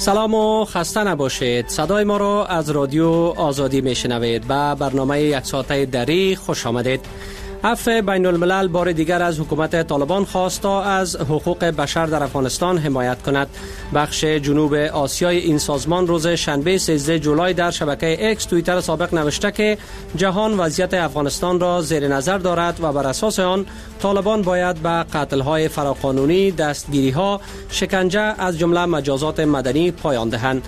سلام و خسته نباشید. صدای ما را از رادیو آزادی میشنوید. به برنامه یک ساعته دری خوش آمدید. عفو بین الملل بار دیگر از حکومت طالبان خواست تا از حقوق بشر در افغانستان حمایت کند. بخش جنوب آسیای این سازمان روز شنبه 13 جولای در شبکه اکس توییتر سابق نوشته که جهان وضعیت افغانستان را زیر نظر دارد و بر اساس آن طالبان باید به قتل‌های فراقانونی، دستگیری‌ها، شکنجه از جمله مجازات مدنی پایان دهند.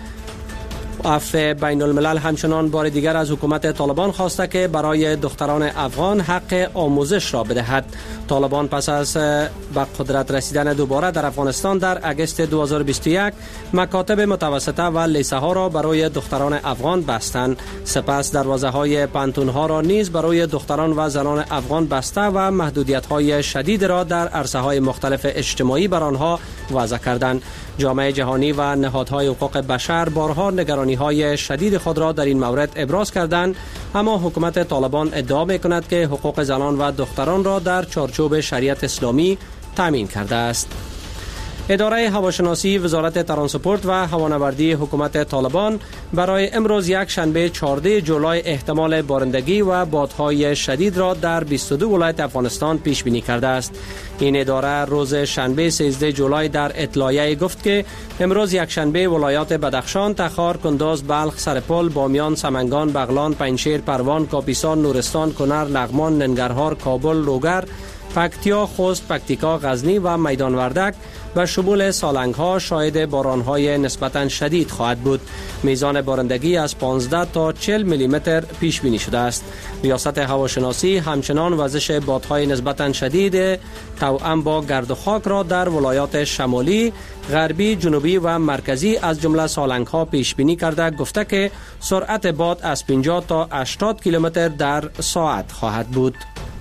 عفو بین الملل همچنان بار دیگر از حکومت طالبان خواسته که برای دختران افغان حق آموزش را بدهد. طالبان پس از به قدرت رسیدن دوباره در افغانستان در اگست 2021 مکاتب متوسطه و لیسه ها را برای دختران افغان بستند. سپس دروازه های پانتون ها را نیز برای دختران و زنان افغان بسته و محدودیت های شدید را در عرصه های مختلف اجتماعی بر آنها وضع کردند. جامعه جهانی و نهادهای حقوق بشر بارها نگرانی های شدید خود را در این مورد ابراز کردند، اما حکومت طالبان ادعا می‌کند که حقوق زنان و دختران را در چارچوب شریعت اسلامی تامین کرده است. اداره هواشناسی وزارت ترانسپورت و هوانوردی حکومت طالبان برای امروز یک شنبه 14 جولای احتمال بارندگی و بادهای شدید را در 22 ولایت افغانستان پیش بینی کرده است. این اداره روز شنبه 13 جولای در اطلاعیه گفت که امروز یک شنبه ولایات بدخشان، تخار، کندوز، بلخ، سرپل، بامیان، سمنگان، بغلان، پنجشیر، پروان، کاپیسا، نورستان، کنر، لغمان، ننگرهار، کابل، لوگر، پکتیا، خوست، پکتیکا، غزنی و میدان وردک و شمول سالنگ ها شاهد باران های نسبتاً شدید خواهد بود. میزان بارندگی از 15 تا 40 میلی متر پیش بینی شده است. ریاست هواشناسی همچنان وزش بادهای نسبتاً شدید توأم با گرد و خاک را در ولایات شمالی، غربی، جنوبی و مرکزی از جمله سالنگ ها پیش بینی کرده گفته که سرعت باد از 50 تا 80 کیلومتر در ساعت خواهد بود.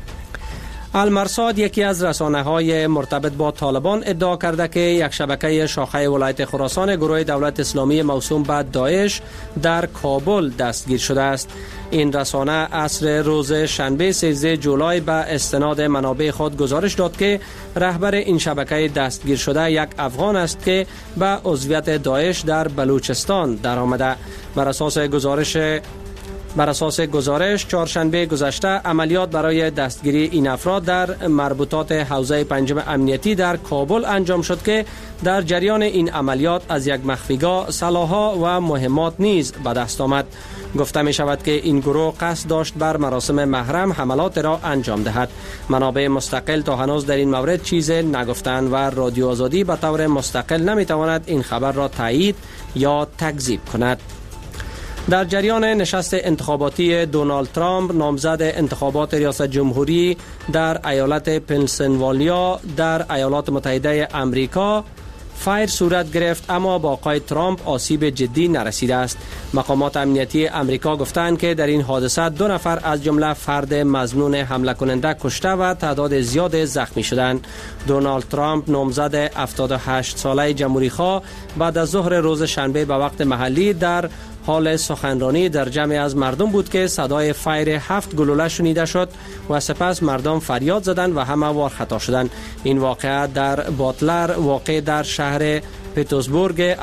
المرصاد یکی از رسانه‌های مرتبط با طالبان ادعا کرده که یک شبکه شاخه ولایت خراسان گروه دولت اسلامی موسوم به داعش در کابل دستگیر شده است. این رسانه عصر روز شنبه 13 جولای به استناد منابع خود گزارش داد که رهبر این شبکه دستگیر شده یک افغان است که به عضویت داعش در بلوچستان درآمده. بر اساس گزارش چهارشنبه گذشته عملیات برای دستگیری این افراد در مربوطات حوزه پنجم امنیتی در کابل انجام شد که در جریان این عملیات از یک مخفیگاه سلاح‌ها و مهمات نیز به دست آمد. گفته می شود که این گروه قصد داشت بر مراسم محرم حملات را انجام دهد. منابع مستقل تا هنوز در این مورد چیز نگفتند و رادیو آزادی به طور مستقل نمی تواند این خبر را تایید یا تکذیب کند. در جریان نشست انتخاباتی دونالد ترامپ نامزد انتخابات ریاست جمهوری در ایالت پنسیلوانیا در ایالات متحده آمریکا فایر صورت گرفت، اما با آقای ترامپ آسیب جدی نرسیده است. مقامات امنیتی امریکا گفتند که در این حادثه 2 نفر از جمله فرد مظنون حمله کننده کشته و تعداد زیاد زخمی شدند. دونالد ترامپ نامزد 78 ساله جمهوری‌خواه بعد از ظهر روز شنبه به وقت محلی در حال سخنرانی در جمعی از مردم بود که صدای فایر 7 گلوله شنیده شد و سپس مردم فریاد زدند و همه وارخطا شدند. این واقعه در باتلر واقع در شهر پیترزبورگ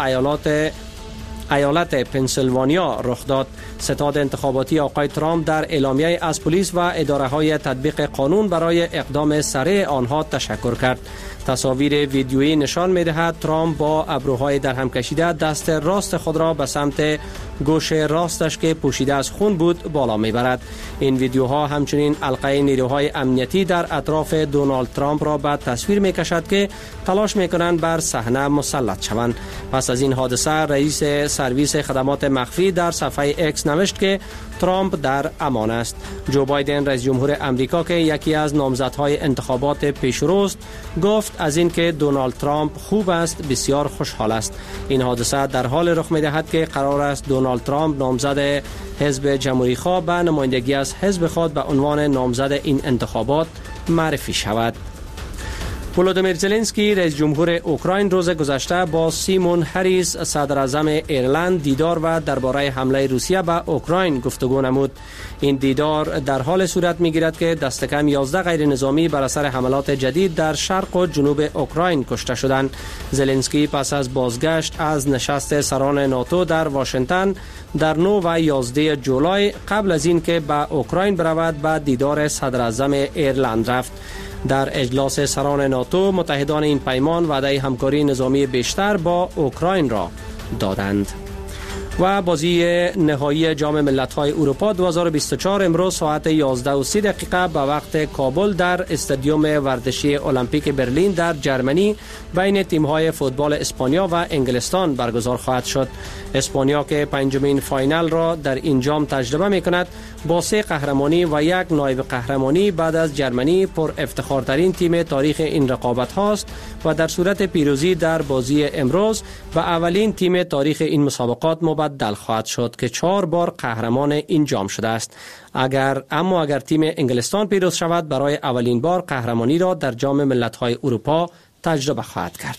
ایالت پنسیلوانیا رخ داد. ستاد انتخاباتی آقای ترامپ در اعلامیه از پلیس و اداره‌های تطبیق قانون برای اقدام سریع آنها تشکر کرد. تصاویر ویدیویی نشان می‌دهد ترامپ با ابروهای درهم کشیده دست راست خود را به سمت گوش راستش که پوشیده از خون بود بالا می‌برد. این ویدیوها همچنین حلقه نیروهای امنیتی در اطراف دونالد ترامپ را به تصویر می‌کشد که تلاش می‌کنند بر صحنه مسلط شوند. پس از این حادثه رئیس سرویس خدمات مخفی در صفحه اکس نوشت که ترامپ در امان است. جو بایدن رئیس جمهور امریکا که یکی از نامزدهای انتخابات پیشروست گفت از اینکه دونالد ترامپ خوب است بسیار خوشحال است. این حادثه در حال رخ می‌دهد که قرار است دونالد ترامپ نامزد حزب جمهوری‌خواه به نمایندگی از حزب خود به عنوان نامزد این انتخابات معرفی شود. ولودیمیر زلنسکی رئیس جمهور اوکراین روز گذشته با سیمون هریس صدر اعظم ایرلند دیدار و درباره حمله روسیه به اوکراین گفتگو نمود. این دیدار در حال صورت می‌گیرد که دست کم 11 غیر نظامی بر اثر حملات جدید در شرق و جنوب اوکراین کشته شدند. زلنسکی پس از بازگشت از نشست سران ناتو در واشنگتن در 9 و 11 جولای قبل از اینکه به اوکراین برود به دیدار صدر اعظم ایرلند رفت. در اجلاس سران ناتو متحدان این پیمان وعده همکاری نظامی بیشتر با اوکراین را دادند. و بازی نهایی جام ملت‌های اروپا 2024 امروز ساعت 11:30 به وقت کابل در استادیوم ورزشی المپیک برلین در جرمنی بین تیم‌های فوتبال اسپانیا و انگلستان برگزار خواهد شد. اسپانیا که پنجمین فاینال را در این جام تجربه می‌کند با 3 قهرمانی و 1 نایب قهرمانی بعد از جرمنی پر افتخارترین تیم تاریخ این رقابت هاست و در صورت پیروزی در بازی امروز به اولین تیم تاریخ این مسابقات مبدل خواهد شد که 4 بار قهرمان این جام شده است. اگر تیم انگلستان پیروز شود برای اولین بار قهرمانی را در جام ملت‌های اروپا تجربه خواهد کرد.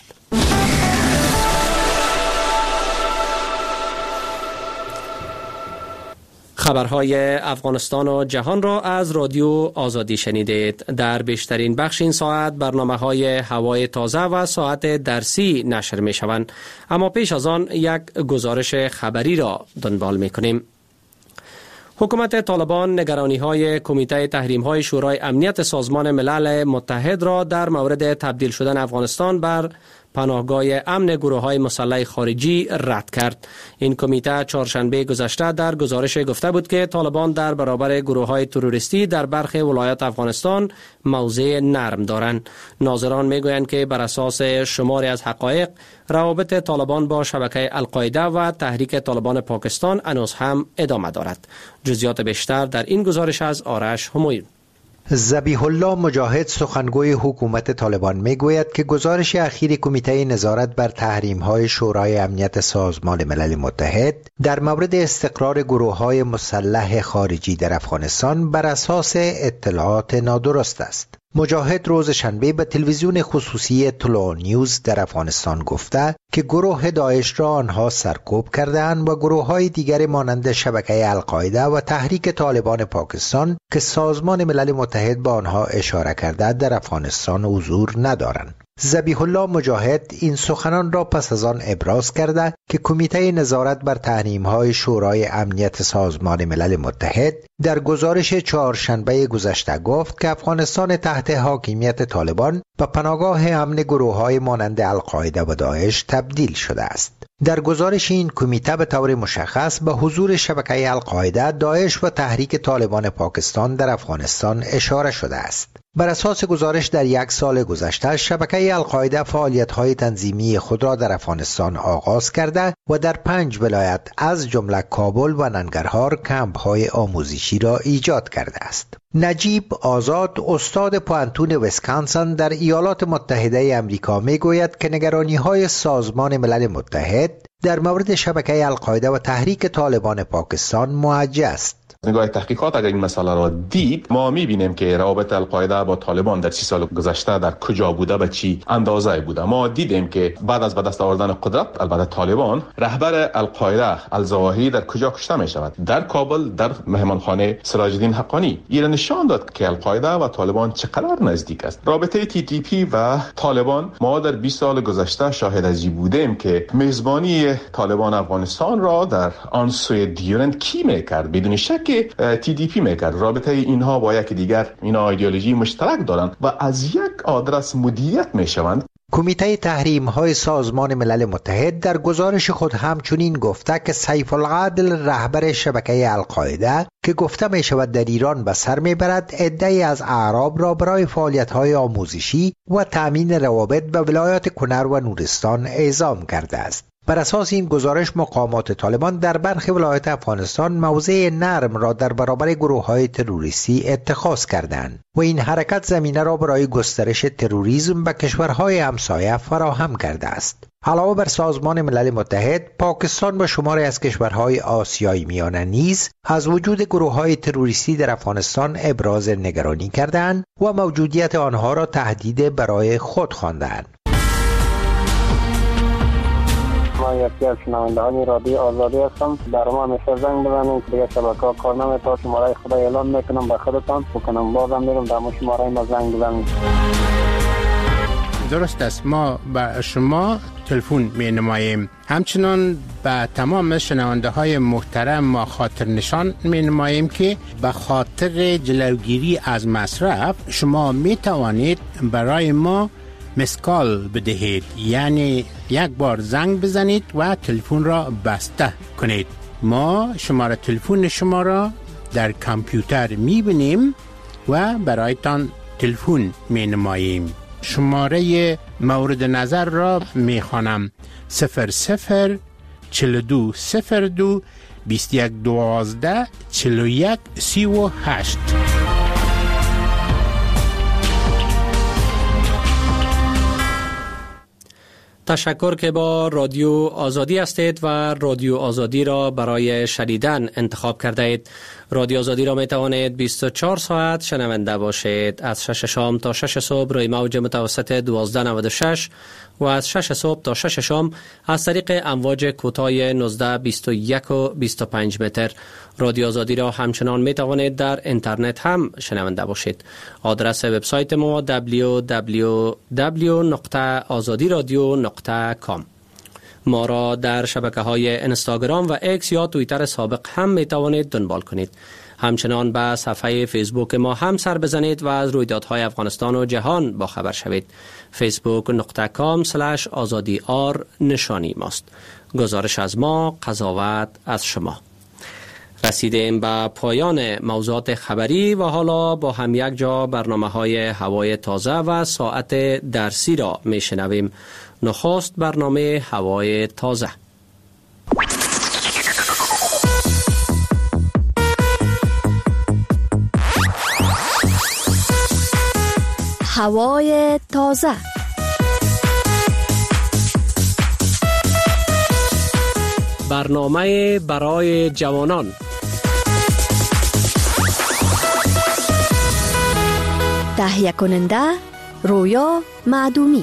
خبرهای افغانستان و جهان را از رادیو آزادی شنیدید. در بیشترین بخش این ساعت برنامه‌های هوای تازه و ساعت درسی نشر می شوند. اما پیش از آن یک گزارش خبری را دنبال می کنیم. حکومت طالبان نگرانی‌های کمیته تحریم‌های شورای امنیت سازمان ملل متحد را در مورد تبدیل شدن افغانستان بر پناهگاه امن گروه‌های مسلح خارجی رد کرد. این کمیته چهارشنبه گذشته در گزارش گفته بود که طالبان در برابر گروه‌های تروریستی در برخی ولایات افغانستان موضع نرم دارند. ناظران می‌گویند که بر اساس شماری از حقایق روابط طالبان با شبکه القاعده و تحریک طالبان پاکستان هنوز هم ادامه دارد. جزئیات بیشتر در این گزارش از آرش همایون. ذبیح الله مجاهد سخنگوی حکومت طالبان میگوید که گزارش اخیر کمیته نظارت بر تحریم‌های شورای امنیت سازمان ملل متحد در مورد استقرار گروه‌های مسلح خارجی در افغانستان بر اساس اطلاعات نادرست است. مجاهد روز شنبه به تلویزیون خصوصی طلوع نیوز در افغانستان گفته که گروه داعش را آنها سرکوب کرده‌اند و گروه‌های دیگر مانند شبکه القاعده و تحریک طالبان پاکستان که سازمان ملل متحد به آنها اشاره کرده در افغانستان حضور ندارند. ذبیح الله مجاهد این سخنان را پس از آن ابراز کرده که کمیته نظارت بر تحریم‌های شورای امنیت سازمان ملل متحد در گزارش چهارشنبه گذشته گفت که افغانستان تحت حاکمیت طالبان به پناهگاه امن گروه‌های مانند القاعده و داعش تبدیل شده است. در گزارش این کمیته به طور مشخص به حضور شبکه القاعده، داعش و تحریک طالبان پاکستان در افغانستان اشاره شده است. بر اساس گزارش در 1 سال گذشته شبکه القاعده فعالیت‌های تنظیمی خود را در افغانستان آغاز کرده و در 5 ولایت از جمله کابل و ننگرهار کمپ‌های آموزشی را ایجاد کرده است. نجیب آزاد استاد پوانتون ویسکانسن در ایالات متحده آمریکا میگوید که نگرانی‌های سازمان ملل متحد در مورد شبکه القاعده و تحریک طالبان پاکستان موجه است. نگاه تحقیقات اگر این مسئله را دید، ما می‌بینیم که روابط القاعده با طالبان در 30 سال گذشته در کجا بوده و چی اندازه بوده. ما دیدیم که بعد از به دست آوردن قدرت البته طالبان، رهبر القاعده الزواهری در کجا کشته می‌شود؟ در کابل، در مهمانخانه سراج الدین حقانی. این نشان داد که القاعده و طالبان چقدر نزدیک است. رابطه TTP و طالبان، ما در 20 سال گذشته شاهد از این بودیم که میزبانی طالبان افغانستان را در آن سوی دیورند کی می‌کرد؟ بدون شک TDP میکرد. رابطه اینها با یک دیگر اینا ایدئولوژی مشترک دارند و از یک آدرس مدیریت میشوند. کمیته تحریم‌های سازمان ملل متحد در گزارش خود همچنین گفته که سیف العدل رهبر شبکه القاعده که گفته می شود در ایران به سر میبرد عده‌ای از اعراب را برای فعالیت‌های آموزشی و تأمین روابط به ولایات کنر و نورستان اعزام کرده است. بر اساس این گزارش مقامات طالبان در برخی ولایات افغانستان موضع نرم را در برابر گروه‌های تروریستی اتخاذ کردند و این حرکت زمینه را برای گسترش تروریسم به کشورهای همسایه فراهم کرده است. علاوه بر سازمان ملل متحد، پاکستان و شماری از کشورهای آسیای میانه نیز از وجود گروه‌های تروریستی در افغانستان ابراز نگرانی کردند و موجودیت آنها را تهدید برای خود خواندند. ما یکی از شنوندهان رادیو آزادی هستم. در ما همیشه زنگ بزنید دیگه شبکه‌ها کار نمی‌کنه. شماره خدا اعلام میکنم به خودتان بکنم بازم میرم در شماره ما زنگ بزنید. درست است، ما به شما تلفن می نماییم. همچنان به تمام شنونده های محترم ما خاطر نشان می نماییم که به خاطر جلوگیری از مصرف شما می توانید برای ما مسکال بدهید، یعنی یک بار زنگ بزنید و تلفن را بسته کنید. ما شماره تلفن شما را در کامپیوتر می بینیم و برایتان تلفن می نماییم. شماره مورد نظر را می خوانم: 00 42 02 21 12 41 38. تشکر که با رادیو آزادی هستید و رادیو آزادی را برای شنیدن انتخاب کرده اید. رادیو آزادی را می توانید 24 ساعت شنونده باشید. از 6 شام تا 6 صبح روی موج متوسط 1296 و از 6 صبح تا 6 شام از طریق امواج کوتاه 19 21 و 25 متر. رادیو آزادی را همچنان می توانید در اینترنت هم شنونده باشید. آدرس وبسایت ما www.azadiradio.com. ما را در شبکه‌های اینستاگرام و ایکس یا توییتر سابق هم می توانید دنبال کنید. همچنان به صفحه فیسبوک ما هم سر بزنید و از رویدادهای افغانستان و جهان با خبر شوید. facebook.com/azadiar نشانی ماست. گزارش از ما، قضاوت از شما. رسیدیم به پایان موضوعات خبری و حالا با هم یک جا برنامه‌های هوای تازه و ساعت درسی را میشنویم. نخست برنامه هوای تازه. هوای تازه. برنامه برای جوانان. تهیه کننده رویا معدومی.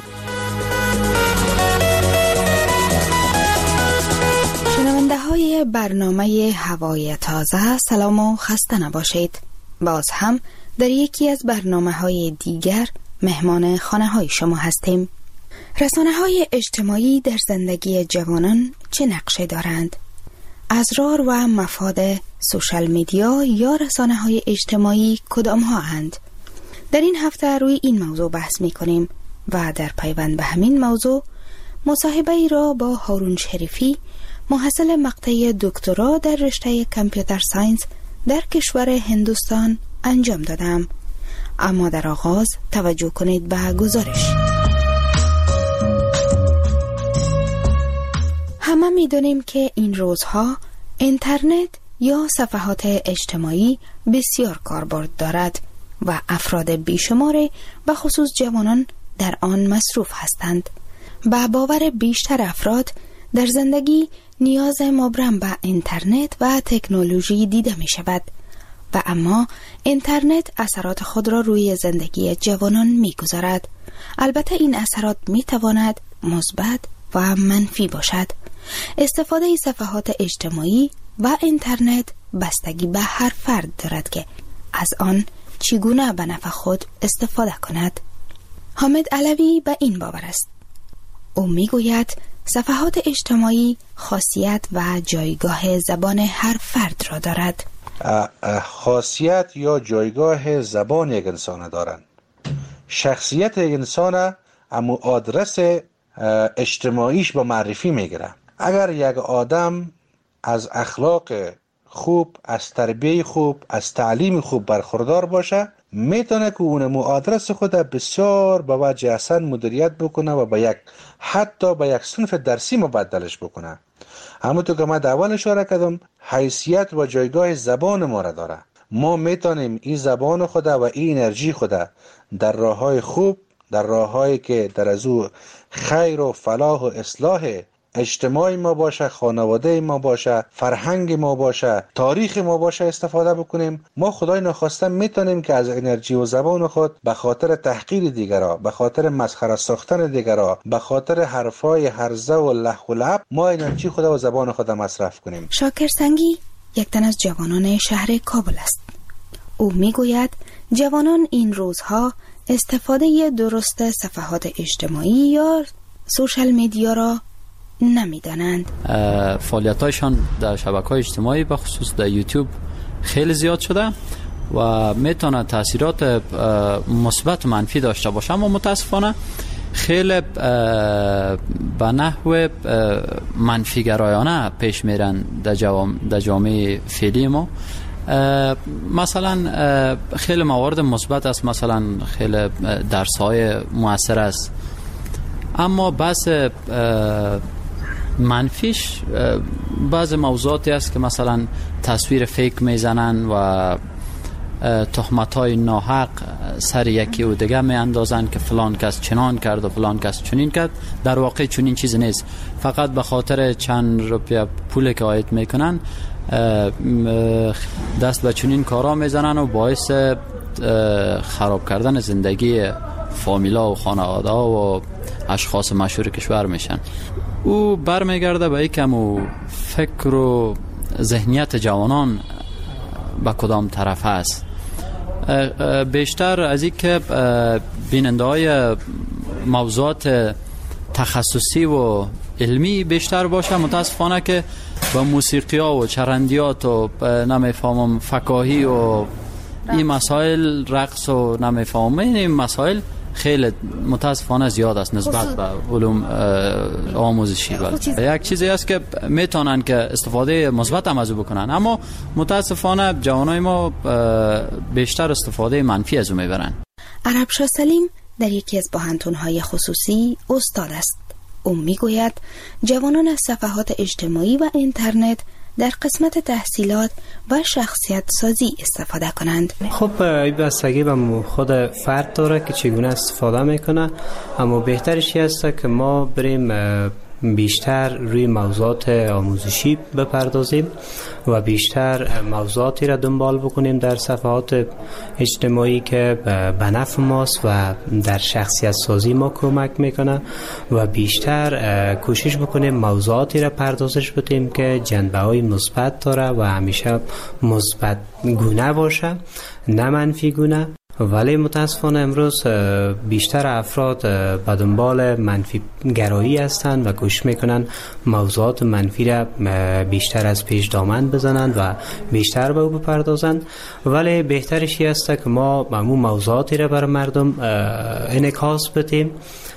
شنونده های برنامه هوای تازه، سلام و خسته نباشید. باز هم در یکی از برنامه های دیگر مهمان خانه های شما هستیم. رسانه های اجتماعی در زندگی جوانان چه نقشه دارند؟ اضرار و مفاد سوشال میدیا یا رسانه های اجتماعی کدام ها اند؟ در این هفته روی این موضوع بحث می کنیم و در پیوند به همین موضوع مصاحبه ای را با هارون شریفی، محصل مقطع دکترا در رشته کامپیوتر ساینس در کشور هندوستان انجام دادم. اما در آغاز توجه کنید به گزارش. همه می دانیم که این روزها اینترنت یا صفحات اجتماعی بسیار کاربرد دارد و افراد بیشماری به خصوص جوانان در آن مصروف هستند. به باور بیشتر افراد در زندگی نیاز مبرم به اینترنت و تکنولوژی دیده می شود و اما اینترنت اثرات خود را روی زندگی جوانان می گذارد. البته این اثرات می تواند مثبت و منفی باشد. استفاده صفحات اجتماعی و اینترنت بستگی به هر فرد دارد که از آن چگونه به نفع خود استفاده کند. حامد علوی به این باور است. او میگوید صفحات اجتماعی خاصیت و جایگاه زبان هر فرد را دارد. خاصیت یا جایگاه زبان یک انسان دارند. شخصیت یک انسان اما آدرس اجتماعیش با معرفی میگیره. اگر یک آدم از اخلاق خوب، از تربیه خوب، از تعلیم خوب برخوردار باشه، میتونه که اونمو آدرس خود بسیار به وجه احسن مدیریت بکنه و به حتی به یک صنف درسی مبدلش بکنه. همونطور که من در اول اشاره کردم، حیثیت و جایگاه زبان ما را داره. ما میتونیم این زبان خود و این انرژی خود در راههای خوب، در راههایی که در از او خیر و فلاح و اصلاح اجتماعی ما باشه، خانواده ما باشه، فرهنگ ما باشه، تاریخ ما باشه استفاده بکنیم. ما خدای نخواسته میتونیم که از انرژی و زبان خود به خاطر تحقیر دیگرها، به خاطر مسخره ساختن دیگرها، به خاطر حرفای هرزه و لح و لعب ما انرژی خود و زبان خود مصرف کنیم. شاکر سنگی یک تن از جوانان شهر کابل است. او میگوید جوانان این روزها استفاده درست صفحات اجتماعی یا سوشال میدیا را نمیدانند. فعالیت‌هایشان در شبکه‌های اجتماعی به خصوص در یوتیوب خیلی زیاد شده و میتونه تاثیرات مثبت و منفی داشته باشه، اما متاسفانه خیلی به نحو منفی گرایانه پیش میرن در جامعه فعلی ما. مثلا خیلی موارد مثبت است، مثلا خیلی درس‌های مؤثر است، اما بس منفیش بعض موضوعاتی است که مثلا تصویر فیک میزنن و تهمت‌های ناحق سر یکی و دیگه میاندازن که فلان کس چنان کرد و فلان کس چنین کرد. در واقع چنین چیزی نیست، فقط به خاطر چند روپیه پولی که عاید میکنن دست به چنین کارا میزنن و باعث خراب کردن زندگی فامیلا و خانواده و اشخاص مشهور کشور میشن. او برمیگرده به یکم و فکر و ذهنیت جوانان به کدام طرف است. بیشتر از این که بیننده های موضوعات تخصصی و علمی بیشتر باشه، متاسفانه که با موسیقی ها و چرندیات و نمیفهمم فکاهی و این مسائل، رقص و نمیفهمم این مسائل خیلی متاسفانه زیاد است نسبت به علوم آموزشی. یک چیزی است که میتونن که استفاده مثبت هم از او بکنن، اما متاسفانه جوانای ما بیشتر استفاده منفی از او میبرن. عربشاه سلیم در یکی از پوهنتون‌های خصوصی استاد است. او میگوید جوانان از صفحات اجتماعی و اینترنت در قسمت تحصیلات و شخصیت سازی استفاده کنند. خب این بستگی به خود فرد داره که چگونه استفاده میکنه، اما بهترش است که ما بریم بیشتر روی موضوعات آموزشی بپردازیم و بیشتر موضوعاتی را دنبال بکنیم در صفحات اجتماعی که به نفع ماست و در شخصیت سازی ما کمک میکنه و بیشتر کوشش بکنیم موضوعاتی را پردازش بدیم که جنبه های مثبت داره و همیشه مثبت گونه باشه، نه منفی گونه. ولی متاسفانه امروز بیشتر افراد به دنبال منفی گرایی هستند و کوشش میکنن موضوعات منفی را بیشتر از پیش دامن بزنند و بیشتر به او بپردازند. ولی بهترش است که ما همون موضوعاتی را بر مردم انعکاس بدیم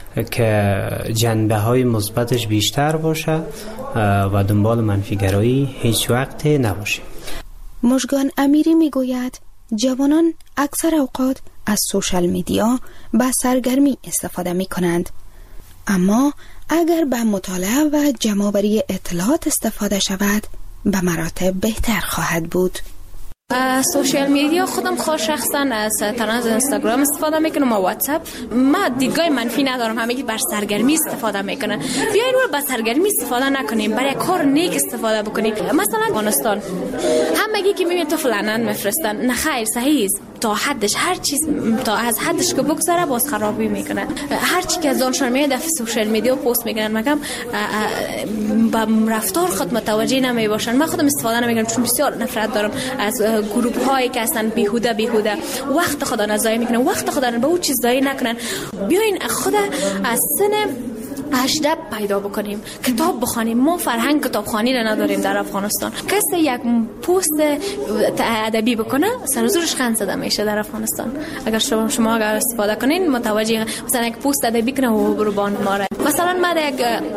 که جنبه های مثبتش بیشتر باشه و دنبال منفی گرایی هیچ وقت نباشه. مژگان امیری میگوید جوانان اکثر اوقات از سوشال میدیا به سرگرمی استفاده می کنند، اما اگر به مطالعه و جمع‌آوری اطلاعات استفاده شود به مراتب بهتر خواهد بود. سوشال میدیا خودم خود شخصا از اینستاگرام استفاده میکنم و واتساپ. ما دیدگاه منفی ندارم، همه که بر سرگرمی استفاده میکنن. بیاین رو بر سرگرمی استفاده نکنیم، برای کار نیک استفاده بکنیم. مثلا افغانستان همگی که میبینید تو فلانن میفرستن، نه خیر صحیح است تا حدش، هر چیز تا از حدش که بگذره باز خرابی میکنن. هر چی که از آنشون میاد در سوشال میدیا پست میکنن، مگم با رفتار خود متوجه نمیباشن. من خودم استفاده نمیکنم چون بسیار نفرت دارم از گروپ هایی که هستن بیهوده وقت خدا نضایع میکنن، وقت خدا به اون چیز ضایع نکنن. بیاین خود از سن 18 پیدا بکنیم، کتاب بخوانیم. ما فرهنگ کتابخوانی را نداریم در افغانستان. کسی یک پست ادبی بکنه سر زورش خند زده میشه در افغانستان. اگر شما اگر استفاده کنین متوجه، مثلا یک پست ادبی کنه و برو باند ماره. مثلا من یک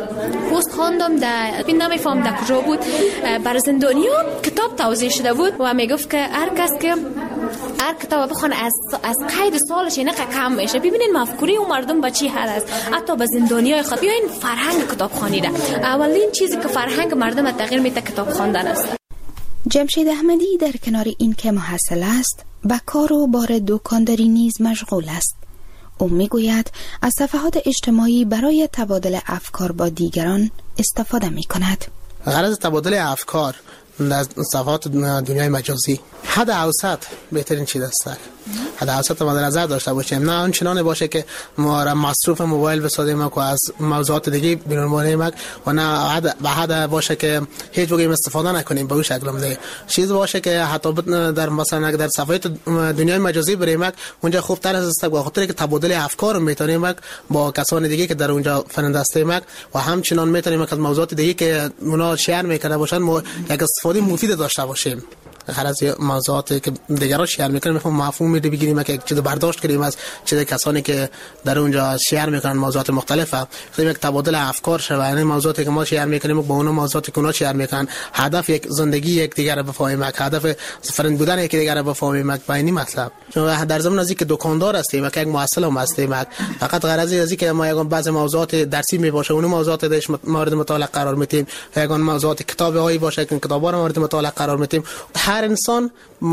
پست خواندم در نمیفهم در کجا بود، بر زندانیا کتاب توزیع شده بود و میگفت که هر کس که هر کتاب بخونه از قید سالش اینه کم میشه. ببینین مفکوره اون مردم به چی حد است. حتی به زندانیای خود بیاین فرهنگ کتاب خوانیده. اولین چیزی که فرهنگ مردم تغییر میده کتاب خواندن است. جمشید احمدی در کنار این که محصل است، به کار و بار دکانداری نیز مشغول است. او میگوید از صفحات اجتماعی برای تبادل افکار با دیگران استفاده میکند. غرض تبادل افکار در صفحات دنیای مجازی حد اوسط بهترین چیز است. حد اوسط مد نظر داشته باشیم، نه آنچنان باشه که ما را مصروف موبایل بسازیم و از موضوعات دیگه بیرون و نه حد باشه که هیچ وقت استفاده نکنیم به اون شکل دیگه. چیز باشه که حتی در مثلا در صفحات دنیای مجازی بریم اونجا خوب تر است به خاطر که تبادل افکار میتونیم با کسان دیگه که در اونجا فرندسته و همچنان میتونیم از موضوعات دیگه که اونا شیر میکنه باشن ما یک استفاده مفید داشته باشیم. هر از موضوعاتی که دیگران شیر میکنن مفهوم میده بگیریم که چیز برداشت کنیم از چیز کسانی که در اونجا شیر میکنن موضوعات مختلفه، یک تبادل افکار شود. یعنی موضوعاتی که ما شیر میکنیم با اون موضوعاتی که اونا شیر میکنن، هدف یک زندگی یک دیگر رو بفهمیم، هدف فرند بودن یک دیگر رو بفهمیم. با این مطلب در ضمن از اینکه دکاندار هستیم که یک محصل هم هستیم، فقط غرض از اینکه ما یک بعضی موضوعات درسی میباشه اون موضوعات درش مورد مطالعه قرار میدیم، یک موضوعات کتابی باشه که کتابا رو مورد مطالعه قرار میدیم. هر انسان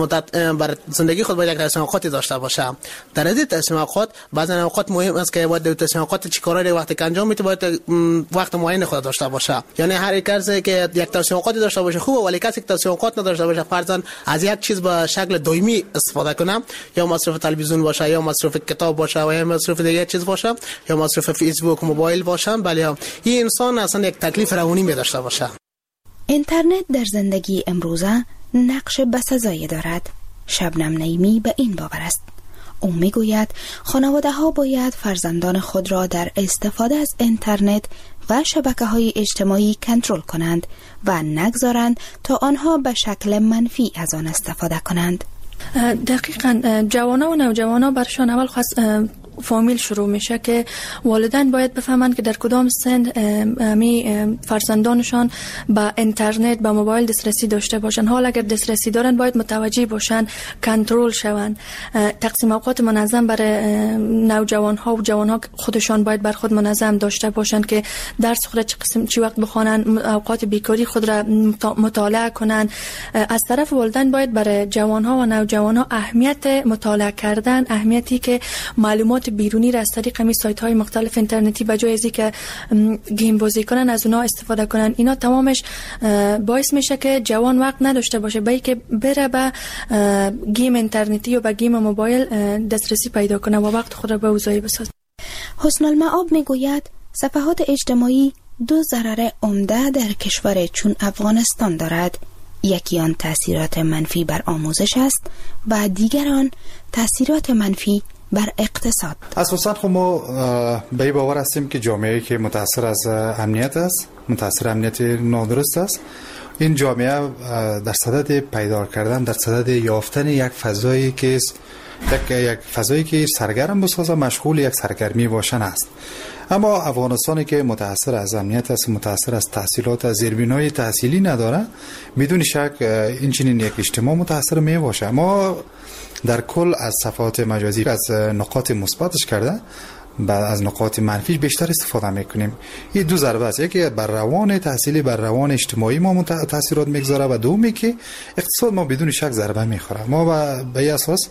بر زندگی خود باید یک تصمیم خودی داشته باشه. در این تصمیم خود بعضی اوقات مهم است که باید تصمیم خود چی کاری وقتی که انجام میده باید وقت معین خود داشته باشه. یعنی هر کسی که یک تصمیم خودی داشته باشه خوبه، ولی کسی که تصمیم خود نداشته باشه فرضاً از یک چیز به شکل دائمی استفاده کنه، یا مصرف تلویزیون باشه یا مصرف کتاب باشه و یا مصرف دیگه چیز باشه یا مصرف فیسبوک موبایل باشه، بله این انسان اصلا یک تکلیف روانی می داشته باشه. اینترنت در زندگی امروزه نقش بسزایی دارد. شبنم نعیمی به این باور است. او میگوید خانواده ها باید فرزندان خود را در استفاده از اینترنت و شبکه‌های اجتماعی کنترل کنند و نگذارند تا آنها به شکل منفی از آن استفاده کنند. دقیقاً جوانان و نوجوانان برشان اول خاص فامیل شروع میشه که والدین باید بفهمند که در کدام سن فرزندانشان با اینترنت با موبایل دسترسی داشته باشند. حال اگر دسترسی دارن باید متوجه باشند، کنترل شوند. تقسیم اوقات منظم برای نوجوان ها و جوان ها خودشان باید بر خود منظم داشته باشند که درس خود چی وقت بخوانند، اوقات بیکاری خود را مطالعه کنند. از طرف والدین باید برای جوان ها و نوجوان ها اهمیت مطالعه کردن، اهمیتی که معلومات بیرونی را از طریق همین سایت های مختلف اینترنتی به جای از که گیم بازی کنن از اونها استفاده کنن، اینا تمامش باعث میشه که جوان وقت نداشته باشه به اینکه بره به گیم اینترنتی یا به گیم موبایل دسترسی پیدا کنه و وقت خود را به اوضاعی بسازه. حسن المعاب میگوید صفحات اجتماعی دو ضرر عمده در کشور چون افغانستان دارد. یکی آن تاثیرات منفی بر آموزش است و دیگر آن تاثیرات منفی بر اقتصاد. اساساً خب ما به این باور هستیم که جامعه‌ای که متأثر از امنیت است، متأثر امنیت نادرست است، این جامعه در صدد پیدا کردن، در صدد یافتن یک فضایی که یک فضایی که سرگرم بسازه، مشغول یک سرگرمی باشن است. اما افغانستانی که متأثر از امنیت است، متأثر از تحصیلات، از زیربنای تحصیلی نداره، بدون شک این چنین یک اجتماع متأثر می باشه. ما در کل از صفحات مجازی از نقاط مثبتش کرده بعد از نقاط منفیش بیشتر استفاده میکنیم. این دو ضربه است، یکی بر روان تحصیلی، بر روان اجتماعی ما تاثیرات میگذاره و دومی که اقتصاد ما بدون شک ضربه میخوره. ما به این اساس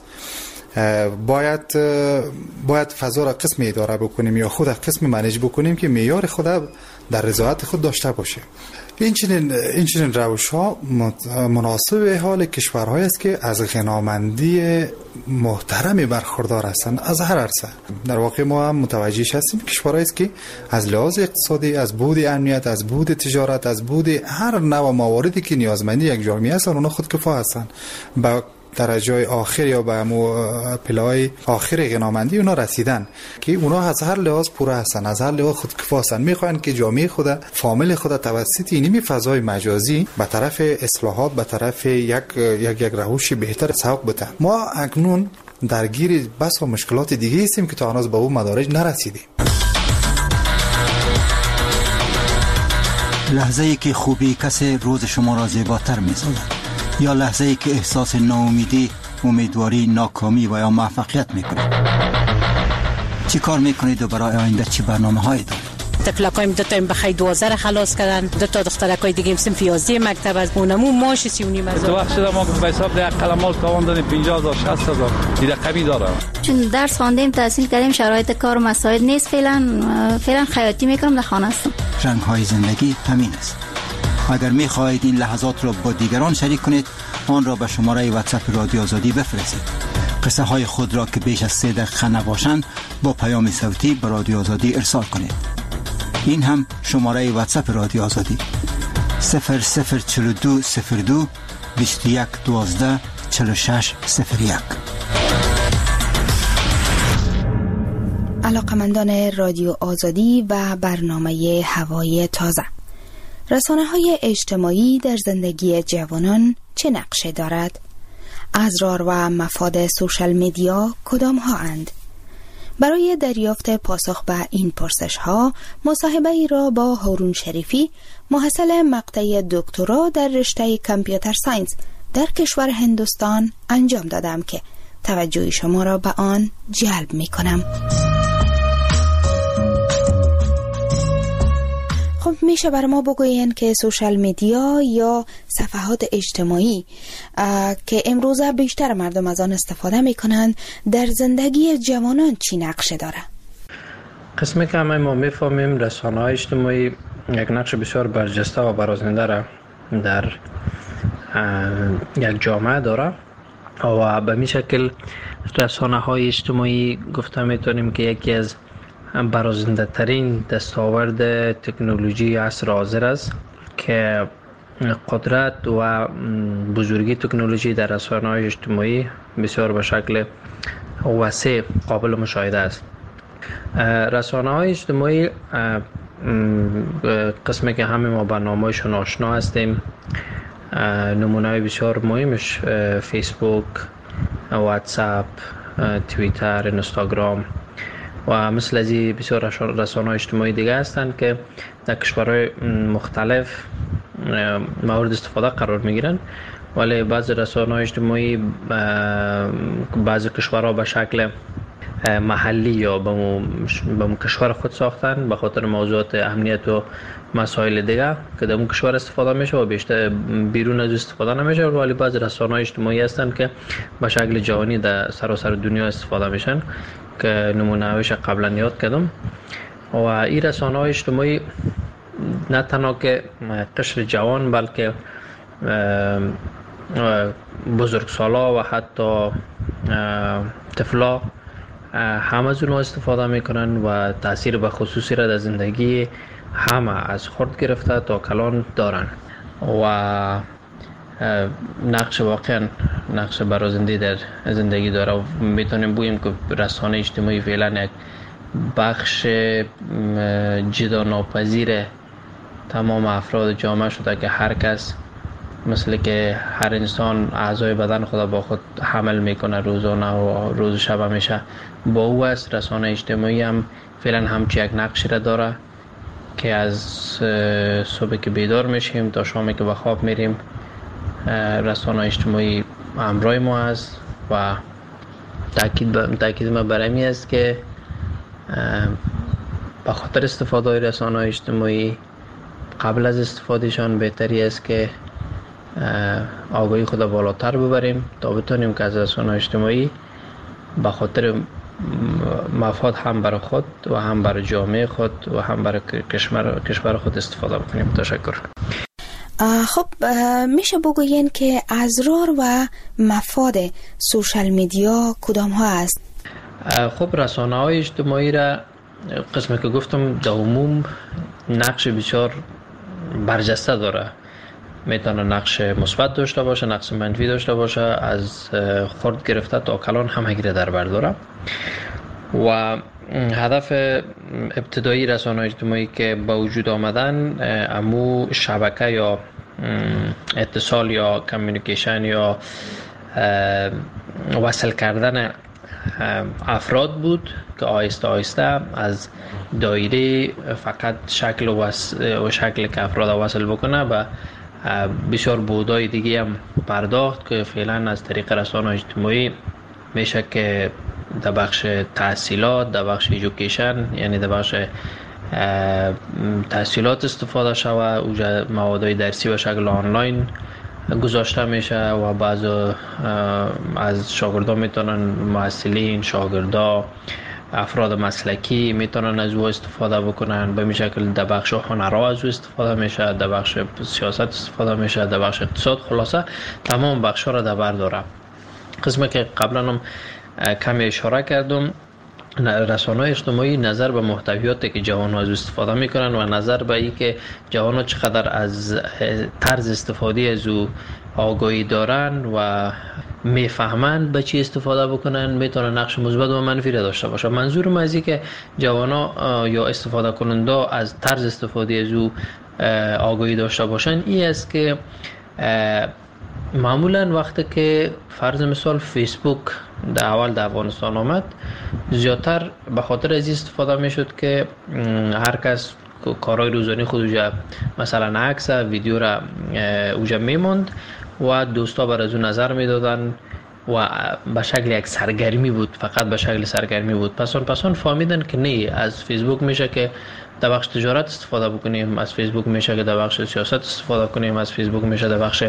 باید فضا را قسم اداره بکنیم یا خود قسم منیج بکنیم که معیار خود در رضایت خود داشته باشه. این چنین روش ها مناسب حال کشورهایی است که از غنامندی محترمی برخوردار هستند از هر عرصه. در واقع ما هم متوجه هستیم کشورهایی است که از لحاظ اقتصادی، از بود امنیت، از بود تجارت، از بود هر نوع مواردی که نیازمندی یک جامعه است اونها خودکفا هستند. با درجه آخر یا به پله‌های آخر غنامندی اونا رسیدن که اونا از هر لحاظ پوره هستن، از هر لحاظ خودکفا هستن. میخوان که جامعه خود، فامیل خود توسط اینمی فضای مجازی به طرف اصلاحات، به طرف یک روش بهتر سوق بده. ما اکنون درگیر بس و مشکلات دیگه هستیم که تا هنوز به اون مدارج نرسیدیم. لحظه‌ای که خوبی کسی روز شما را زیباتر می‌سازد یا لحظه‌ای که احساس ناامیدی، امیدواری، ناکامی و یا موفقیت می‌کنید؟ چی کار می‌کنید و برای آینده چی برنامه‌هایی دارید؟ تفلکایم دو تا بخای 12 خلاص کردن، دو تا دخترکای دیگه صنف 11 مکتب از اونمو ماش 39 هزار. تو وقت شده ما به حساب ده قلمال تاوان دادیم 50000 60000 دیگه قبی داره. چون درس خواندیم تحصیل کردیم شرایط کار و مساعد نیست، فعلا خیاطی میکنم در خانه هستم. رنگ‌های زندگی همین است. اگر می‌خواهید این لحظات را با دیگران شریک کنید، آن را به شماره واتساپ رادیو آزادی بفرستید. قصه های خود را که بیش از 3 دقیقه نباشند با پیام صوتی به رادیو آزادی ارسال کنید. این هم شماره واتساپ رادیو آزادی 004202 21 12 46 01. علاقمندان رادیو آزادی و برنامه هوای تازه، رسانه‌های اجتماعی در زندگی جوانان چه نقشی دارد؟ اضرار و مفاد سوشال میدیا کدام ها اند؟ برای دریافت پاسخ به این پرسش ها مصاحبه ای را با هارون شریفی، محصل مقطع دکترا در رشته کامپیوتر ساینس در کشور هندوستان انجام دادم که توجه شما را به آن جلب می کنم. خب میشه برای ما بگوین که سوشال میدیا یا صفحات اجتماعی که امروزه بیشتر مردم از آن استفاده میکنند در زندگی جوانان چی نقشه داره؟ قسمی که همه ما میفهمیم رسانه‌های اجتماعی یک نقش بسیار برجسته و برازنده را در یک جامعه داره و به می شکل رسانه‌های اجتماعی گفته میتونیم که یکی از برازنده ترین دستاورد تکنولوژی عصر حاضر است که قدرت و بزرگی تکنولوژی در رسانه‌های اجتماعی بسیار به شکل وسیع قابل مشاهده است. رسانه‌های اجتماعی قسمی که همه ما برنامه‌شون آشنا هستیم، نمونه‌های بسیار مهمش فیسبوک، واتساپ، توییتر، اینستاگرام و مثل از این بسیار رسانه‌های اجتماعی دیگه هستند که در کشورهای مختلف مورد استفاده قرار میگیرن، ولی بعضی رسانه‌های اجتماعی بعضی کشورها به شکل محلی یا به کشور خود ساختن به خاطر موضوعات امنیت و مسائل دیگه که در اون کشور استفاده میشه و بیشتر بیرون از استفاده نمیشه، ولی بعضی رسانه‌های اجتماعی هستن که به شکل جهانی در سراسر دنیا استفاده میشن که نمونه‌هاش قبلا یاد کردم. و این رسانه‌های اجتماعی نه تنها که قشر جوان بلکه بزرگسالا و حتی طفلا هم از اونها استفاده میکنن و تاثیر به خصوصی را در زندگی همه از خرد گرفته تا کلان دارن و نقش واقعا نقش برازنده در زندگی داره و میتونیم بگوییم که رسانه اجتماعی فعلا یک بخش جدا ناپذیر تمام افراد جامعه شده که هر کس مثل که هر انسان اعضای بدن خود با خود حمل میکنه روزانه و روز شب همیشه با او است. رسانه اجتماعی هم فعلا همچی یک نقشی را داره که از صبح که بیدار میشیم تا شامی که به خواب میریم رسانه اجتماعی همراه ما است و تاکید ما بر این است که به خاطر استفاده رسانه اجتماعی قبل از استفادهشان بهتری است که آگاهی خود بالاتر ببریم تا بتونیم که از رسانه اجتماعی به خاطر مفاد هم برای خود و هم برای جامعه خود و هم برای کشور خود استفاده بکنیم. تشکر. خب میشه بگوین که اضرار و مفاد سوشال میدیا کدام ها است؟ خب رسانه های اجتماعی را قسمی که گفتم در عموم نقش بسیار برجسته داره. میتونه نقش مثبت داشته باشه، نقش منفی داشته باشه، از خرد گرفته تا کلان همگی را در بر داره و هدف ابتدایی رسانه‌های اجتماعی که به وجود آمدن امو شبکه یا اتصال یا کمیونیکیشن یا وصل کردن افراد بود که آهسته آهسته از دایره فقط شکل و شکل که افراد وصل بکنه و بسیار بودای دیگه هم پرداخت که فعلا از طریق رسانه‌های اجتماعی میشه که در بخش تحصیلات، در بخش ایژوکیشن، یعنی در بخش تحصیلات استفاده شوه. اوجا موادهای درسی به شکل آنلاین گذاشته میشه و بعض از شاگردان میتونن، محصلین، شاگردا، افراد مسلکی میتونن از او استفاده بکنن. به این شکل در بخش هنرها از او استفاده میشه، در بخش سیاست استفاده میشه، در بخش اقتصاد. خلاصه تمام بخش ها را در بر داره. قسمی که قبلا هم کمی اشاره کردم، رسانه‌های اجتماعی نظر به محتویاتی که جوان‌ها از استفاده میکنن و نظر به این که جوان‌ها چقدر از طرز استفاده از او آگاهی دارن و میفهمند به چی استفاده بکنن، میتونه نقش مثبت و منفی را داشته باشه. منظورم از این که جوان‌ها یا استفاده کننده از طرز استفاده از او آگاهی داشته باشن این است که معمولا وقتی که فرض مثال فیسبوک در اول در افغانستان آمد، زیادتر به خاطر از استفاده میشد که هر کس کارهای روزانه خود اوجا مثلا عکس ویدیو را اوجا میموند و دوستا بر از اون نظر میدادن و به شکل یک سرگرمی بود، فقط به شکل سرگرمی بود. پسان فهمیدن که نه، از فیسبوک میشه که در بخش تجارت استفاده بکنیم، از فیسبوک میشه که در بخش سیاست استفاده کنیم، از فیسبوک میشه در بخش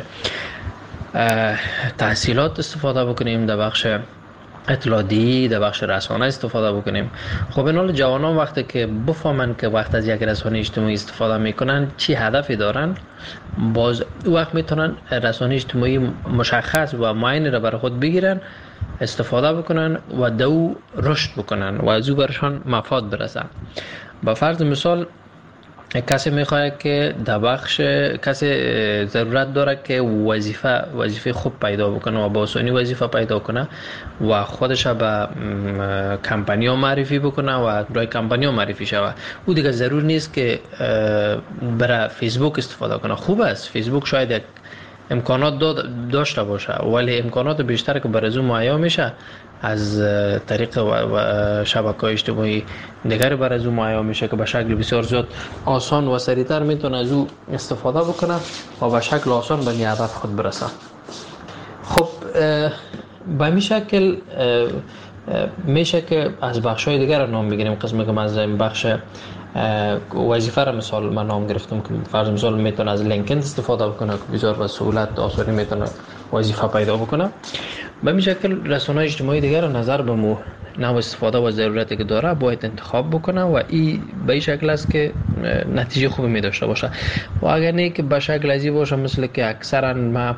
تحصیلات استفاده بکنیم، در بخش اطلاعاتی، در بخش رسانه استفاده بکنیم. خب این حال جوانان وقتی که بفهمن که وقت از یک رسانه اجتماعی استفاده میکنن چی هدفی دارن، باز وقت میتونن رسانه اجتماعی مشخص و معین را برای خود بگیرن، استفاده بکنن و دو رشد بکنن و از او برشان مفاد برسن. با فرض مثال کسی میخواد که در بخش، کسی ضرورت داره که وظیفه خوب پیدا بکنه و با آسانی وظیفه پیدا کنه و خودش به کمپانی‌ها معرفی بکنه و برای کمپانی‌ها معرفی شود. او دیگه ضرور نیست که برای فیسبوک استفاده کنه. خوب است فیسبوک شاید یک امکانات داشته باشه، ولی امکانات بیشتر که برای او مهیا میشه از طریق شبکه‌های اجتماعی دیگر برای او مهیا میشه که به شکل بسیار زیاد آسان و سریعتر میتونه از او استفاده بکنه و به شکل آسان به هدف خود برسه. خب به این شکل میشه که از بخش‌های دیگر نام بگیریم. قسمی که از این بخش وظیفه را مثال من نام گرفتم که فرض مثال میتونه از لینکدین استفاده بکنه که بسیار به سهولت آسانی میتونه وظیفه پیدا بکنه. به این شکل رسانه‌های اجتماعی دیگر نظر به نوع استفاده و ضرورتی که داره باید انتخاب بکنه و این به این شکل است که نتیجه خوبی می داشته باشه. و اگر نه که به شکل ازی باشه مثل که اکثرا ما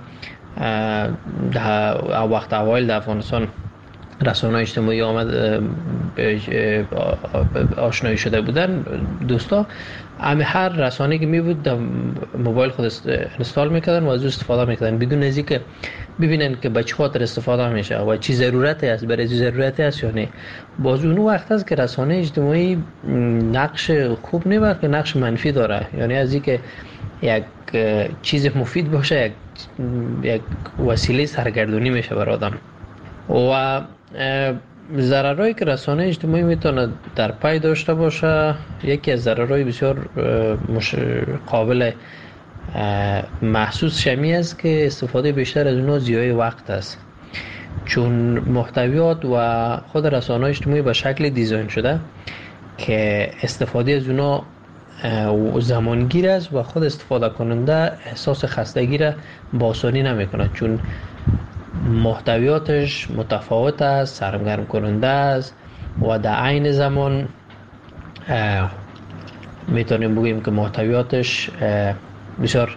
در وقت اوایل در افغانستان رسانه‌های اجتماعی آمد آشنایی شده بودن دوستا، هر رسانه‌ای که می بود در موبایل خود اینستال میکردن و از او استفاده میکردن بدون از اینکه ببینن که به چه خاطر استفاده میشه و چی ضرورتی است، برای چی ضرورتی است یا نه. باز اون وقت است که رسانه اجتماعی نقش خوب نه بلکه نقش منفی داره. یعنی از اینکه یک چیز مفید باشه یک وسیله سرگردانی میشه برای آدم. و ضررهایی که رسانه اجتماعی میتونه در پی داشته باشه، یکی از ضررهای بسیار قابل محسوس شمی است که استفاده بیشتر از اونها ضیاع وقت است، چون محتویات و خود رسانه اجتماعی به شکل دیزاین شده که استفاده از اونها زمانگیر است و خود استفاده کننده احساس خستگی را با آسانی نمیکنه، چون محتویاتش متفاوت است، سرگرم کننده است و در عین زمان میتونیم بگیم که محتویاتش بسیار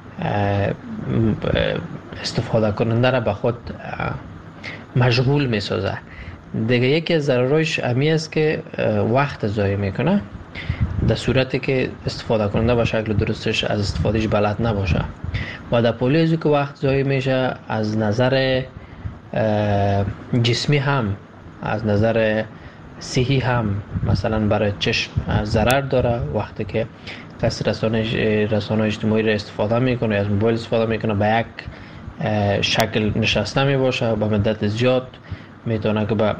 استفاده کننده را به خود مشغول میسازه. دیگه یکی از ضررش امی است که وقت ضایع میکنه در صورتی که استفاده کننده به شکل درستش از استفادهش بلد نباشه و در پولی از که وقت ضایع میشه از نظر جسمی هم از نظر صحی هم، مثلا برای چشم ضرر داره. وقتی که کسی رسانه اجتماعی را استفاده میکنه، از موبایل استفاده میکنه، به یک شکل نشسته میباشه به مدت زیاد میتونه که به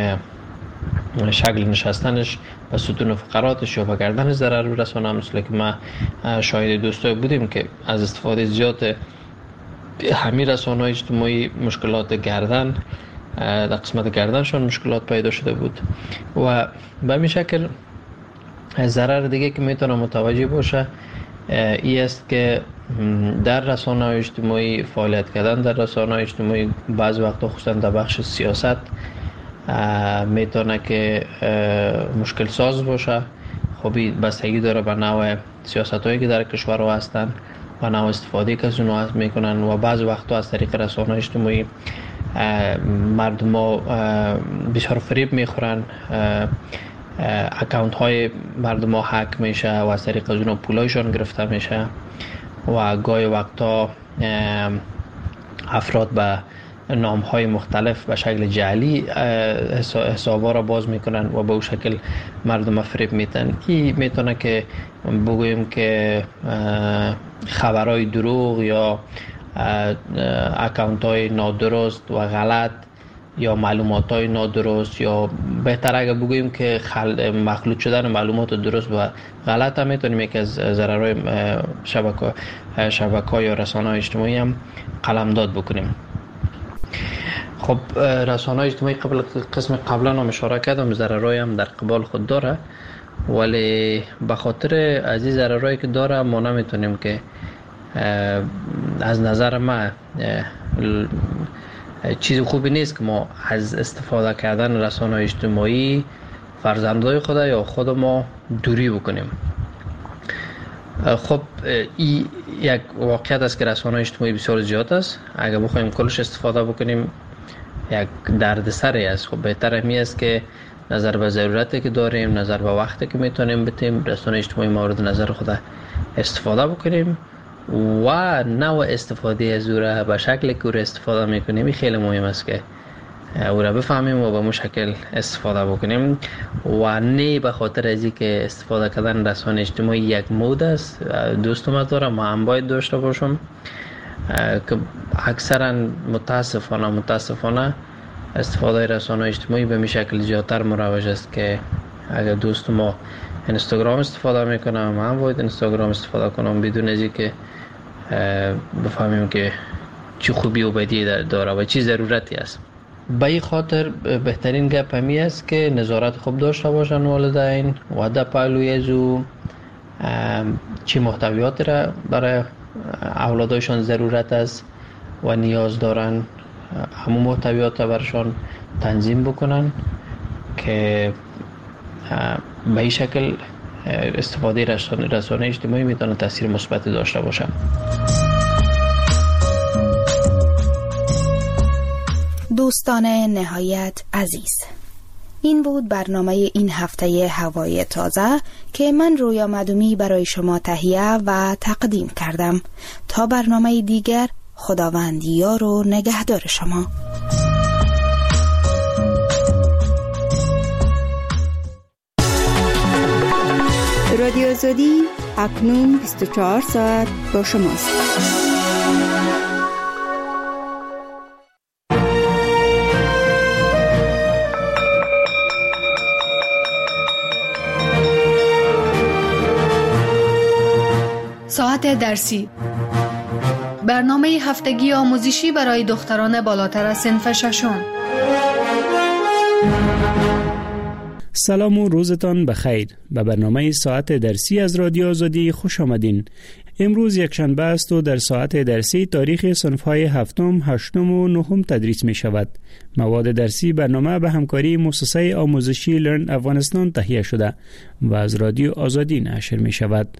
شکل نشستنش و ستون فقراتش یا به گردنش ضرر برسونه. مثل که ما شاهد دوستای بودیم که از استفاده زیاد همین رسانه‌های اجتماعی مشکلات گردن، در قسمت گردنشان مشکلات پیدا شده بود و به این شکل ضرر دیگه که میتونه متوجه باشه ای است که در رسانه‌های اجتماعی فعالیت کردن در رسانه‌های اجتماعی بعض وقتا خصوصا در بخش سیاست میتونه که مشکل ساز باشه. خب بستگی داره به نوع سیاست‌هایی که در کشورها هستن و نوع استفاده که از اونها میکنن و بعض وقتا از طریق رسانه‌های اجتماعی مردم ها بسیار فریب میخورن، اکانت های مردم ها هک میشه و از طریق از اونها پولایشان گرفته میشه و گاهی وقتا افراد به نام های مختلف به شکل جعلی حسابا را باز میکنن و به اون شکل مردم فریب میتن. این میتونه که بگوییم که خبرهای دروغ یا اکانت های نادرست و غلط یا معلومات های نادرست یا بهتر اگر بگوییم که مخلوط شدن معلومات درست و غلط هم میتونیم یکی از ضررهای شبکه‌های یا رسانه‌های اجتماعی هم قلمداد بکنیم. خب رسانه‌های اجتماعی قبلا هم اشاره کردم ضررهای هم در قبال خود داره، ولی به خاطر از این ضررهایی که داره ما نمیتونیم که از نظر من چیز خوبی نیست که ما از استفاده کردن رسانه‌های اجتماعی فرزندای خود یا خود ما دوری بکنیم. خب این یک واقعیت است که رسانه‌های اجتماعی بسیار زیاد است. اگر بخوایم کلش استفاده بکنیم یک دردسری است. خب بهتر همی است که نظر به ضرورتی که داریم، نظر به وقتی که میتونیم بتیم رسانه‌های اجتماعی مورد نظر خود استفاده بکنیم و نوع استفاده از او را به شکلی که او را استفاده میکنیم این خیلی مهم است که او را بفهمیم و به اون شکل استفاده بکنیم و نه به خاطر از اینکه استفاده کردن رسانه اجتماعی یک مود است. دوستم دارم ما هم باید داشته باشم که اکثرا متاسفانه استفاده رسانه اجتماعی به این شکل زیادتر مروج است که اگر دوست ما اینستاگرام استفاده میکنم ما هم باید اینستاگرام استفاده کنم بدون از اینکه بفهمیم که چی خوبی و بدی داره و چی ضرورتی است. به این خاطر بهترین گپ همی است که نظارت خوب داشته باشن والدین و در پهلوی از او چی محتویات را برای اولادایشان ضرورت است و نیاز دارن همون محتویات را برشان تنظیم بکنن که به این شکل استفاده رسانه اجتماعی میتونه تاثیر مثبت داشته باشه. دوستان نهایت عزیز، این بود برنامه این هفته هوای تازه که من رویا مدومی برای شما تهیه و تقدیم کردم. تا برنامه دیگر، خداوند یار و نگهدار شما. رادیو آزادی اکنون 24 ساعت با شماست. ساعت درسی، برنامه هفتگی آموزشی برای دختران بالاتر از صنف ششم. سلام و روزتان بخیر. به برنامه ساعت درسی از رادیو آزادی خوش آمدین. امروز یک شنبه است و در ساعت درسی تاریخ صنف‌های هفتم، هشتم و نهم تدریس می شود. مواد درسی برنامه به همکاری مؤسسه آموزشی لرن افغانستان تهیه شده و از رادیو آزادی نشر می شود.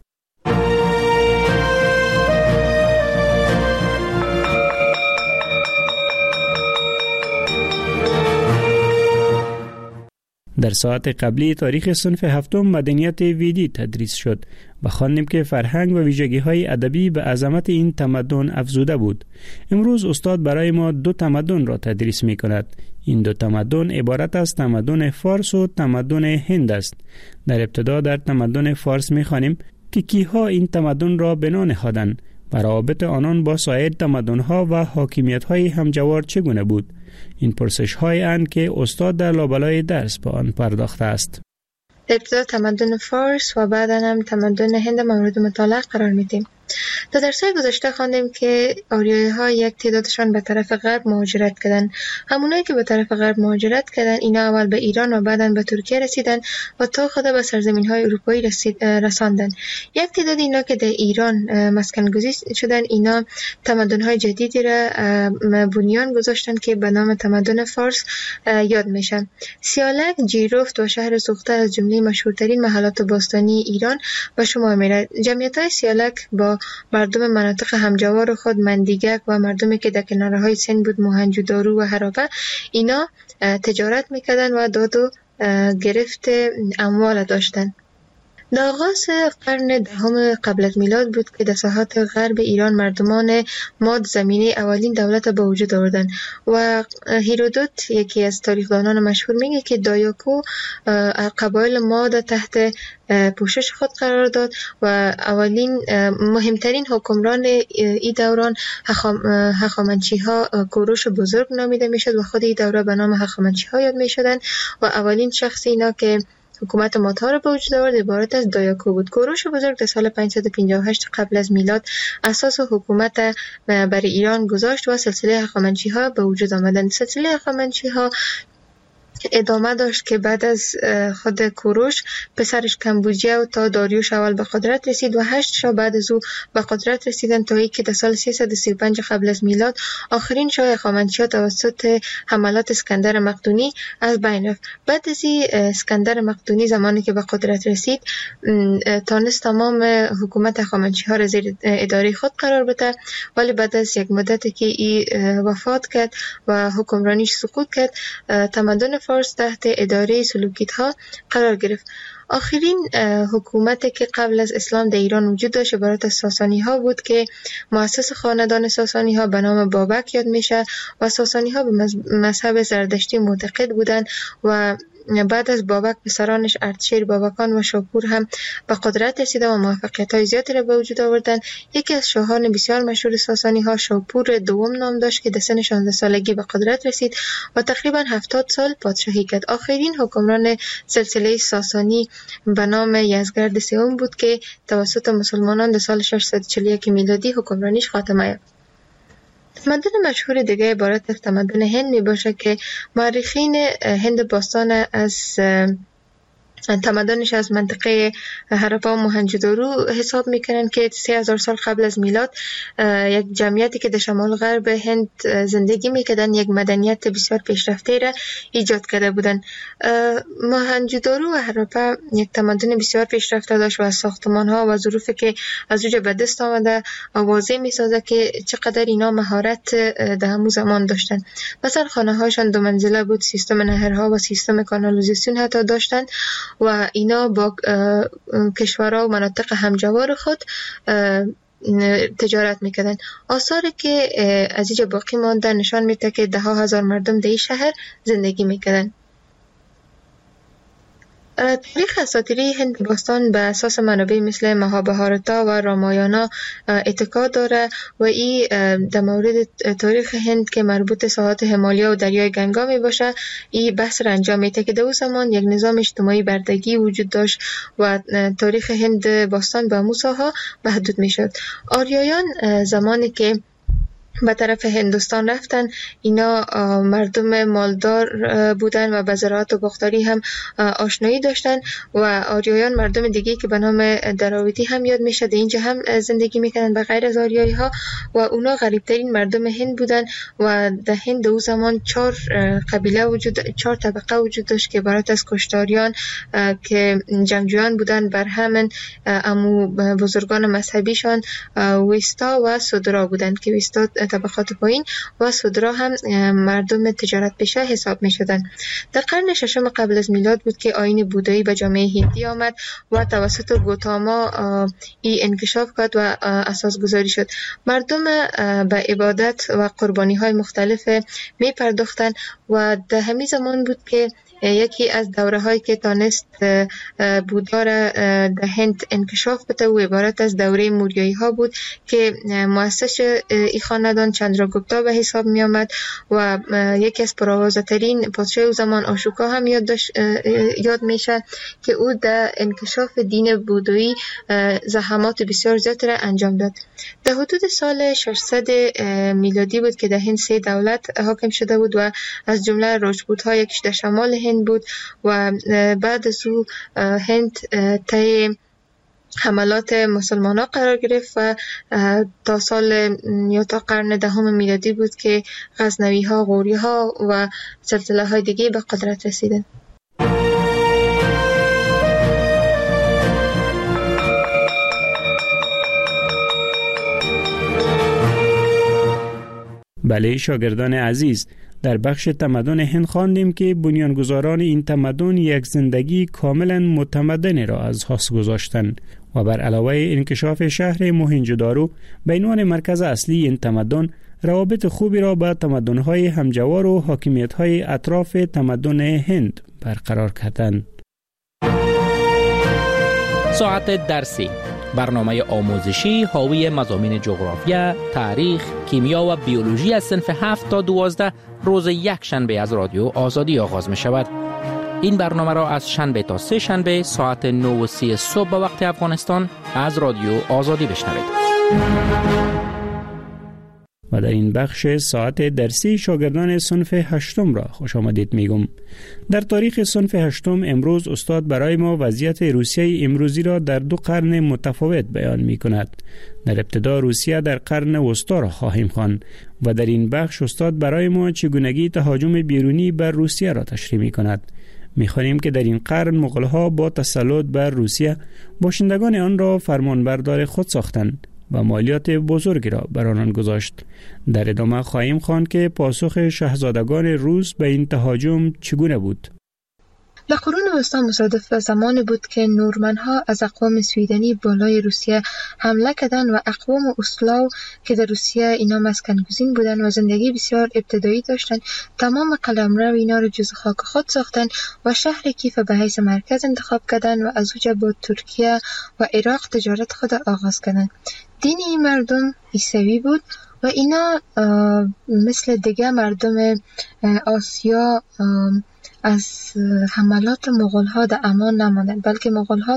در ساعت قبلی تاریخ صنف هفتم مدنیت ویدی تدریس شد و خواندیم که فرهنگ و ویژگی‌های ادبی به عظمت این تمدن افزوده بود. امروز استاد برای ما دو تمدن را تدریس می کند. این دو تمدن عبارت از تمدن فارس و تمدن هند است. در ابتدا در تمدن فارس می خوانیم که کیها این تمدن را بنا نهادند و روابط آنان با سایر تمدن‌ها و حاکمیت‌های همجوار چگونه بود؟ این پرسش‌های اند که استاد در لابلای درس به آن پرداخته است. ابتدا تمدن فارس و بعدا هم تمدن هند مورد مطالعه قرار میدیم. در درس‌های گذشته خواندیم که آریایی‌ها یک تعدادشان به طرف غرب مهاجرت کردند. همونایی که به طرف غرب مهاجرت کردند اینا اول به ایران و بعداً به ترکیه رسیدن و تا خود به سرزمین‌های اروپایی رساندن. یک تعداد اینا که در ایران مسکن گزین شدن اینا تمدن‌های جدیدی را بنیان گذاشتن که به نام تمدن فارس یاد میشن. سیالک، جیرفت و شهر سوخته از جمله مشهورترین محلات باستانی ایران به شمار میرد. جمعیت‌های سیالک با مردم مناطق همجوار خود مندیگک و مردمی که در کنارهای سند بود موهنجودارو و هرابه اینا تجارت میکردن و داد و گرفت اموال داشتن. در آغاز قرن دهم قبل از میلاد بود که در ساحات غرب ایران مردمان ماد زمینه اولین دولت به وجود آوردند و هیرودوت یکی از تاریخدانان مشهور میگه که دایاکو قبایل ماد تحت پوشش خود قرار داد و اولین مهمترین حکمران این دوران هخامنشی ها کوروش بزرگ نامیده میشد و خود این دوره به نام هخامنشی ها یاد میشدن و اولین شخص اینا که حکومت مادها را به وجود آورد عبارت از دایاکو بود. کوروش بزرگ در سال 558 قبل از میلاد اساس حکومت برای ایران گذاشت و سلسله هخامنشی ها به وجود آمدند. سلسله هخامنشی ها ادامه داشت که بعد از خود کوروش پسرش کمبوجیه و تا داریوش اول به قدرت رسید و 8 شاه بعد از او به قدرت رسیدن تا اینکه در سال 335 قبل از میلاد آخرین شاه هخامنشی‌ها توسط حملات اسکندر مقدونی از بین رفت. بعد از اسکندر مقدونی زمانی که به قدرت رسید تانست تمام حکومت هخامنشی‌ها را زیر اداره خود قرار بده، ولی بعد از یک مدتی که وفات کرد و حکمرانیش سقوط کرد تمدن فارس تحت اداره سلوکیدها قرار گرفت. آخرین حکومتی که قبل از اسلام در ایران وجود داشت عبارت از ساسانی ها بود که مؤسس خاندان ساسانی ها به نام بابک یاد میشه و ساسانی ها به مذهب زردشتی معتقد بودند و بعد از بابک پسرانش اردشیر، بابکان و شاپور هم به قدرت رسیدن و موفقیت‌های زیادی را به وجود آوردند. یکی از شاهان بسیار مشهور ساسانی ها شاپور دوم نام داشت که در سن 16 سالگی به قدرت رسید و تقریبا 70 سال پادشاهی کرد. آخرین حکمران سلسله ساسانی به نام یزگرد سوم بود که توسط مسلمانان در سال 641 میلادی حکمرانیش خاتمه یافت. تمدن مشهور دیگه عبارت از تمدن هند می باشه که مورخین هند باستان از تمدنش از منطقه هراپا و موهنجودارو حساب میکنن که 3000 سال قبل از میلاد یک جمعیتی که در شمال غرب هند زندگی میکردن یک مدنیت بسیار پیشرفته را ایجاد کرده بودن. موهنجودارو و هراپا یک تمدن بسیار پیشرفته داشت و ساختمان ها و ظروفی که از اونجا به دست آمده واضح میسازه که چقدر اینا مهارت در همون زمان داشتن. مثلا خانه هاشان 2 منزله بود، سیستم نهرها و سیستم کانالیزاسیون حتی داشتن و اینا با کشورها و مناطق همجوار خود تجارت میکردن. آثاری که از اینجا باقی مانده نشان میده که 10,000 مردم در این شهر زندگی میکردن. تاریخ اساطیری هند باستان به اساس منابع مثل مهابهارتا و رامایانا اتکا داره و این در مورد تاریخ هند که مربوط ساحات همالیا و دریای گنگا می باشه این بحث را انجام میده که در اون زمان یک نظام اجتماعی بردگی وجود داشت و تاریخ هند باستان به موساها محدود می شد. آریایان زمانی که به طرف هندوستان رفتن اینا مردم مالدار بودن و به زراعت و باغداری هم آشنایی داشتن و آریایان مردم دیگه که به نام دراویدی هم یاد میشه در اینجا هم زندگی میکنن به غیر از آریایی ها و اونا غریبترین مردم هند بودن و در هند او زمان 4 طبقه وجود داشت که عبارت از کشتاریان که جنگجویان بودن بر همین امو بزرگان مذهبیشان ویستا و سودرا بودند که ویستا طبقات پایین و سودرا هم مردم تجارت پیشه حساب می شدن. در قرن ششم قبل از میلاد بود که آیین بودایی به جامعه هندی آمد و توسط گوتاما ای انکشاف کرد و اساس گذاری شد. مردم به عبادت و قربانی های مختلف می پرداختن و در همین زمان بود که یکی از دوره هایی که تانست بودا را در هند انکشاف بده و عبارت از دوره موریایی ها بود که مؤسس این خاندان چندراگوپتا به حساب می آمد و یکی از پرآوازه ترین پادشاه او زمان آشوکا هم یاد میشه که او در انکشاف دین بودایی زحمات بسیار زیاد را انجام داد. در حدود سال 600 میلادی بود که در هند 3 دولت حاکم شده بود و از جمله راجپوت ها یکیش در شمال هند بود و بعد از او هند طی حملات مسلمان ها قرار گرفت و تا سال یا تا قرن دهم میلادی بود که غزنوی ها، غوری ها و سلسله های دیگه به قدرت رسیدند. بله شاگردان عزیز، در بخش تمدن هند خواندیم که بنیانگذاران این تمدن یک زندگی کاملا متمدن را از حاصل گذاشتند و بر علاوه انکشاف شهر موهنجودارو به عنوان مرکز اصلی این تمدن روابط خوبی را با تمدن‌های همجوار و حاکمیت‌های اطراف تمدن هند برقرار کردند. ساعت درسی، برنامه آموزشی حاوی مضامین جغرافیا، تاریخ، کیمیا و بیولوژی از صنف 7 تا 12 روز یک شنبه از رادیو آزادی آغاز می شود. این برنامه را از شنبه تا 3 شنبه ساعت 9:30 صبح به وقت افغانستان از رادیو آزادی بشنوید. و در این بخش ساعت درسی شاگردان صنف 8 را خوش آمدید میگم. در تاریخ صنف 8 امروز استاد برای ما وضعیت روسیه امروزی را در 2 قرن متفاوت بیان می کند. در ابتدا روسیه در قرن وسطا را خواهیم خواند و در این بخش استاد برای ما چگونگی تهاجم بیرونی بر روسیه را تشریح می کند. می‌خوانیم که در این قرن مغول‌ها با تسلط بر روسیه باشندگان آن را فرمانبردار خود ساختند و مالیات بزرگی را بر آنان گذاشت. در ادامه خواهیم خواند که پاسخ شاهزادگان روس به این تهاجم چگونه بود. در قرون وسطا مصادف به زمانی بود که نورمن‌ها از اقوام سویدنی بالای روسیه حمله کردند و اقوام اسلاو که در روسیه اینا مسکن‌گزین بودند و زندگی بسیار ابتدایی داشتند، تمام قلمرو اینا را جز خاک خود ساختند و شهر کیف به حیث مرکز انتخاب کردند و از اونجا با ترکیه و عراق تجارت خود آغاز کردند. دین این مردم عیسوی بود و اینا مثل دیگه مردم آسیا از حملات مغول‌ها در امان نماندند، بلکه مغول‌ها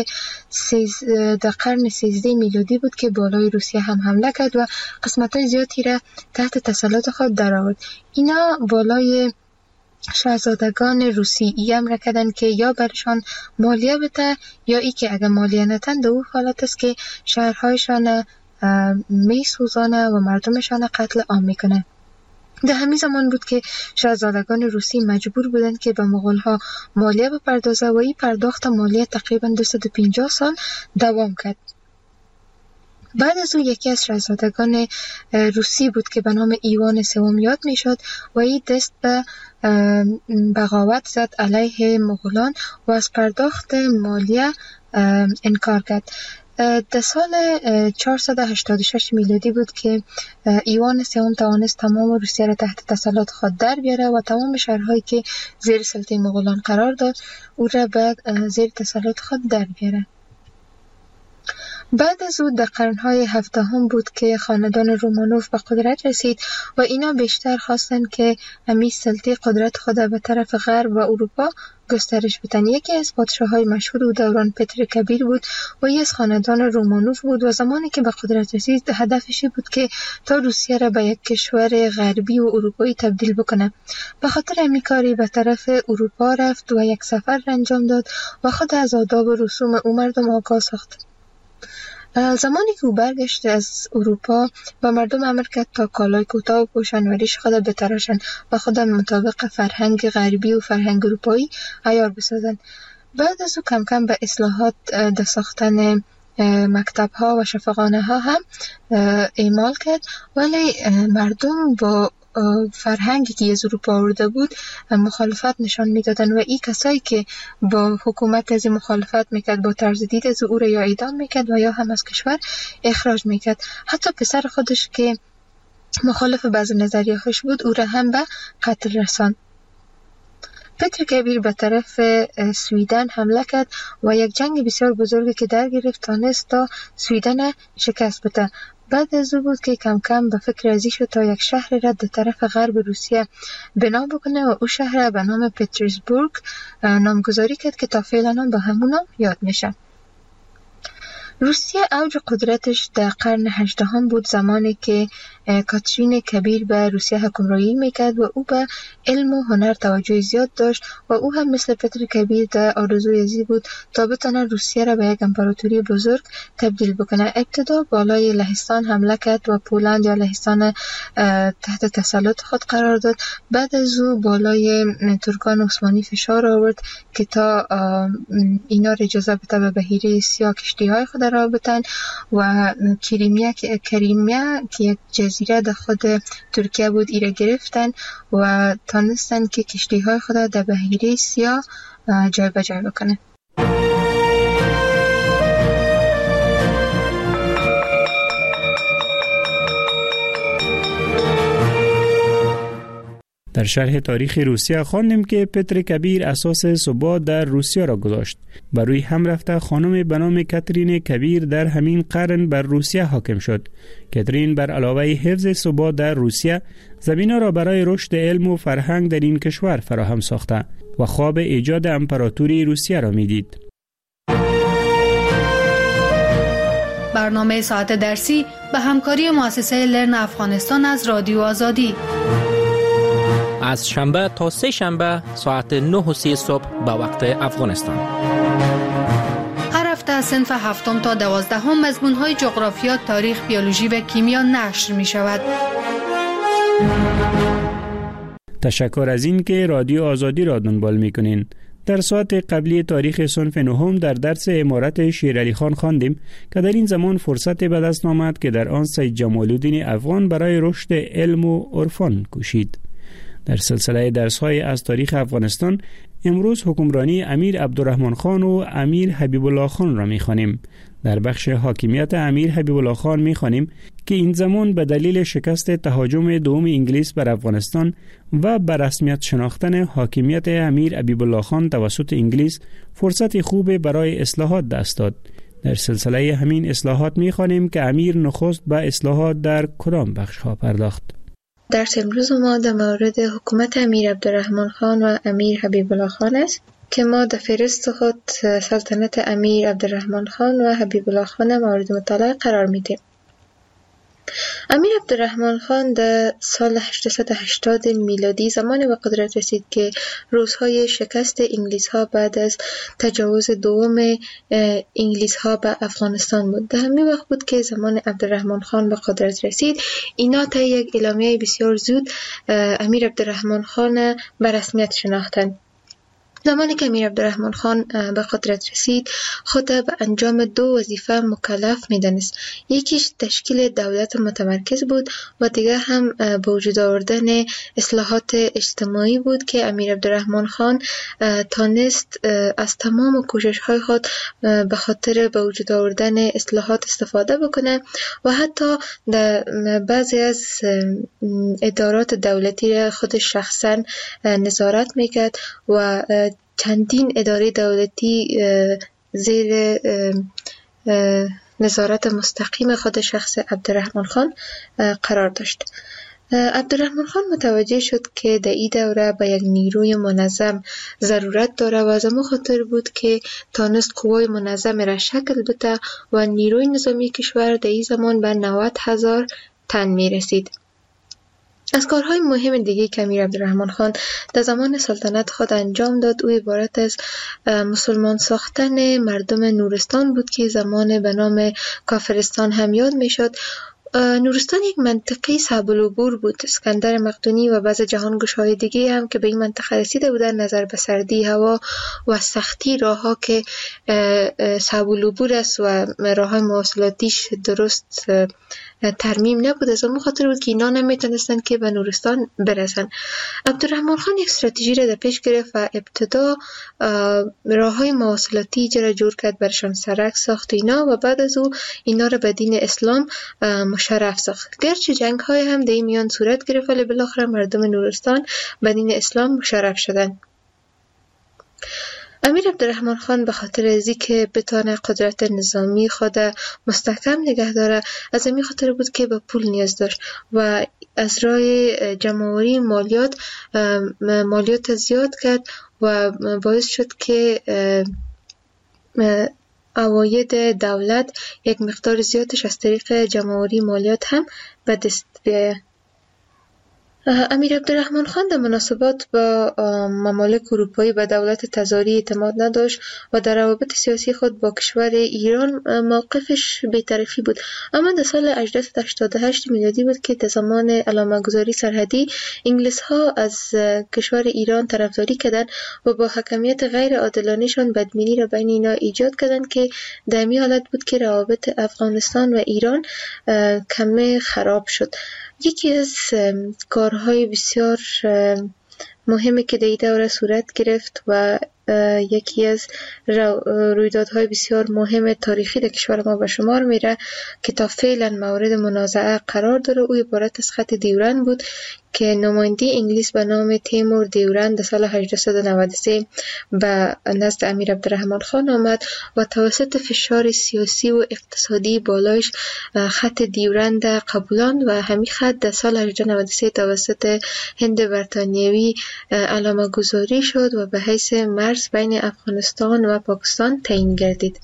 در قرن 13 میلادی بود که بالای روسیه هم حمله کرد و قسمت‌های زیادی را تحت تسلط خود درآورد. اینا بالای شاهزادگان روسی امر کردند که یا برشان مالیه بده یا ای که اگر مالیه ندن در او حالت است که شهرهایشان می سوزانه و مردمشان قتل عام میکنه. در همین زمان بود که شاهزادگان روسی مجبور بودند که به مغول‌ها مالیه بپردازه و این پرداخت مالیه تقریبا 250 سال دوام کرد. بعد از او یکی از شاهزادگان روسی بود که به نام ایوان سوم یاد میشد و این دست به بغاوت زد علیه مغولان و از پرداخت مالیه انکار کرد. در سال 486 میلادی بود که ایوان سوم توانست تمام روسیه را تحت تسلط خود در بیاره و تمام شهرهایی که زیر سلطه مغولان قرار داد او را به زیر تسلط خود در بیاره. بعد از او در قرنهای 17 بود که خاندان رومانوف به قدرت رسید و اینا بیشتر خواستند که همی سلطه قدرت خود به طرف غرب و اروپا گسترش بدن. یکی از پادشاه‌های مشهور او دوران پتر کبیر بود و یکی از خاندان رومانوف بود و زمانی که به قدرت رسید هدفش بود که تا روسیه را به یک کشور غربی و اروپایی تبدیل بکنه. به خاطر همین کاری به طرف اروپا رفت و یک سفر انجام داد و خود از آداب و رسوم او مردم آگاه ساخت. زمانی که او برگشت از اروپا و مردم امر کرد تا کالای کوتاه بپوشند و ریش خود بتراشند و خود مطابق فرهنگ غربی و فرهنگ اروپایی عیار بسازند. بعد از او کم کم به اصلاحات در ساختن مکتب ها و شفاخانه ها هم اعمال کرد، ولی مردم با فرهنگی که از اروپا آورده بود مخالفت نشان میدادن و این کسایی که با حکومت از مخالفت میکرد با طرز دید از او را یا اعدام میکرد و یا هم از کشور اخراج میکرد. حتی پسر خودش که مخالف بعض نظریه‌هاش بود او را هم به قتل رساند. پتر کبیر به طرف سویدن حمله کرد و یک جنگ بسیار بزرگی که در گرفت تانست تا سویدن شکست بده. بعد از او بود که کم کم به فکر ازی شد تا یک شهر را در طرف غرب روسیه بنا بکنه و او شهر به نام پترزبورگ نامگذاری کرد که تا فعلا هم به همون نام یاد میشه. روسیه اوج قدرتش در قرن 18 بود، زمانی که کاترین کبیر به روسیه حکمرانی میکرد و او به علم و هنر توجه زیاد داشت و او هم مثل پتر کبیر در آرزوی ازی بود تا بتونه روسیه را به یک امپراتوری بزرگ تبدیل بکنه. ابتدا بالای لهستان حمله کرد و پولند یا لهستان تحت تسلط خود قرار داد. بعد از او بالای ترکان عثمانی فشار آورد که تا اینا را اجازه بده به بحیره سیاه کشتی های خود را بتن و کریمیا که یک جزیره در خود ترکیه بود ایره گرفتن و تانستن که کشتی های خود در بحیره سیاه جای به جای بکنه. در شرح تاریخ روسیه خواندیم که پتر کبیر اساس ثبات در روسیه را گذاشت. بر روی هم رفته خانم به نام کاترین کبیر در همین قرن بر روسیه حاکم شد. کاترین بر علاوه حفظ ثبات در روسیه زمینه را برای رشد علم و فرهنگ در این کشور فراهم ساخته و خواب ایجاد امپراتوری روسیه را میدید. برنامه ساعت درسی به همکاری مؤسسه لرن افغانستان از رادیو آزادی از شنبه تا سه شنبه ساعت 9:30 صبح به وقت افغانستان. هر هفته از صنف 7 تا 12 مضمون‌های جغرافیا، تاریخ، بیولوژی و کیمیا نشر می شود. تشکر از این که رادیو آزادی را دنبال می کنین. در ساعت قبلی تاریخ صنف 9 در درس امارت شیرعلی خان خواندیم که در این زمان فرصت به دست آمد که در آن سید جمال الدین افغان برای رشد علم و عرفان کوشید. در سلسله درس‌های از تاریخ افغانستان امروز حکمرانی امیر عبدالرحمن خان و امیر حبیب الله خان را می‌خوانیم. در بخش حاکمیت امیر حبیب الله خان می‌خوانیم که این زمان به دلیل شکست تهاجم دوم انگلیس بر افغانستان و به رسمیت شناختن حاکمیت امیر حبیب الله خان توسط انگلیس فرصت خوب برای اصلاحات دست داد. در سلسله همین اصلاحات می‌خوانیم که امیر نخست به اصلاحات در کدام بخش‌ها پرداخت. درس امروز ما در مورد حکومت امیر عبدالرحمن خان و امیر حبیب الله خان است که ما در فهرست خود سلطنت امیر عبدالرحمن خان و حبیب الله خان مورد مطالعه قرار میدیم. امیر عبدالرحمن خان در سال 880 میلادی زمانی به قدرت رسید که روزهای شکست انگلیس ها بعد از تجاوز دوم انگلیس ها به افغانستان بود. در همین وقت بود که زمان عبدالرحمن خان به قدرت رسید. اینا تا یک اعلامیه بسیار زود امیر عبدالرحمن خان به رسمیت شناختند. زمانی که امیر عبدالرحمن خان به قدرت رسید خود به انجام دو وظیفه مکلف می‌دانست. یکیش تشکیل دولت متمرکز بود و دیگر هم به وجود آوردن اصلاحات اجتماعی بود که امیر عبدالرحمن خان تانست از تمام کوشش‌های خود به خاطر به وجود آوردن اصلاحات استفاده بکنه و حتی در بعضی از ادارات دولتی را خود شخصا نظارت میکرد و چندین اداره دولتی زیر نظارت مستقیم خود شخص عبدالرحمن خان قرار داشت. عبدالرحمن خان متوجه شد که در این دوره به یک نیروی منظم ضرورت داره و از همون خاطر بود که تانست قوای منظم را شکل بده و نیروی نظامی کشور در این زمان به 90,000 تن می رسید. از کارهای مهم دیگه که امیر عبدالرحمن خان در زمان سلطنت خود انجام داد او عبارت از مسلمان ساختن مردم نورستان بود که زمان به نام کافرستان هم یاد می شد. نورستان یک منطقه صعب العبور بود. اسکندر مقدونی و بعض جهانگشاهای دیگه هم که به این منطقه رسیده بودن، نظر به سردی هوا و سختی راهها که صعب العبور است و راههای مواصلاتیش درست ترمیم نبود، از اون خاطر بود که اینا نمیتونستن که به نورستان برسن. عبدالرحمن خان یک استراتژی را در پیش گرفت و ابتدا راههای مواصلاتی را جور کرد، برشان سرک ساخت اینا و بعد از او اینا را به دین اسلام مشرف ساخت. گرچه جنگ های هم در این میان صورت گرفت ولی بالاخره مردم نورستان به دین اسلام مشرف شدند. امیر عبدالرحمن خان به خاطر ازی که بتانه قدرت نظامی خود مستحکم نگه داره، از همین خاطر بود که به پول نیاز داشت و از راه جمع‌آوری مالیات زیاد کرد و باعث شد که عواید دولت یک مقدار زیادش از طریق جمع‌آوری مالیات هم به دست بیاید. امیر عبدالرحمن خان در مناسبات با ممالک اروپایی به دولت تزاری اعتماد نداشت و در روابط سیاسی خود با کشور ایران موقفش بی‌طرفی بود. اما در سال 1888 میلادی بود که در زمان علامه‌گذاری سرحدی انگلیس ها از کشور ایران طرفداری کردند و با حکمیت غیر عادلانه‌شان بدبینی را بین اینا ایجاد کردند که در این حالت بود که روابط افغانستان و ایران کمی خراب شد. یکی از کارهای بسیار مهمی که در این دوره صورت گرفت و یکی از رویدادهای بسیار مهم تاریخی در کشور ما به شمار میره که تا فعلا مورد منازعه قرار داره، او عبارت از خط دیورند بود که نماینده انگلیس به نام تیمور دیورند در سال 1893 به نزد امیر عبدالرحمن خان آمد و توسط فشار سیاسی و اقتصادی بالایش خط دیورند قبولاند و همین خط در سال 1893 توسط هند برطانیوی علامه گذاری شد و به حیث مرز بین افغانستان و پاکستان تعیین گردید.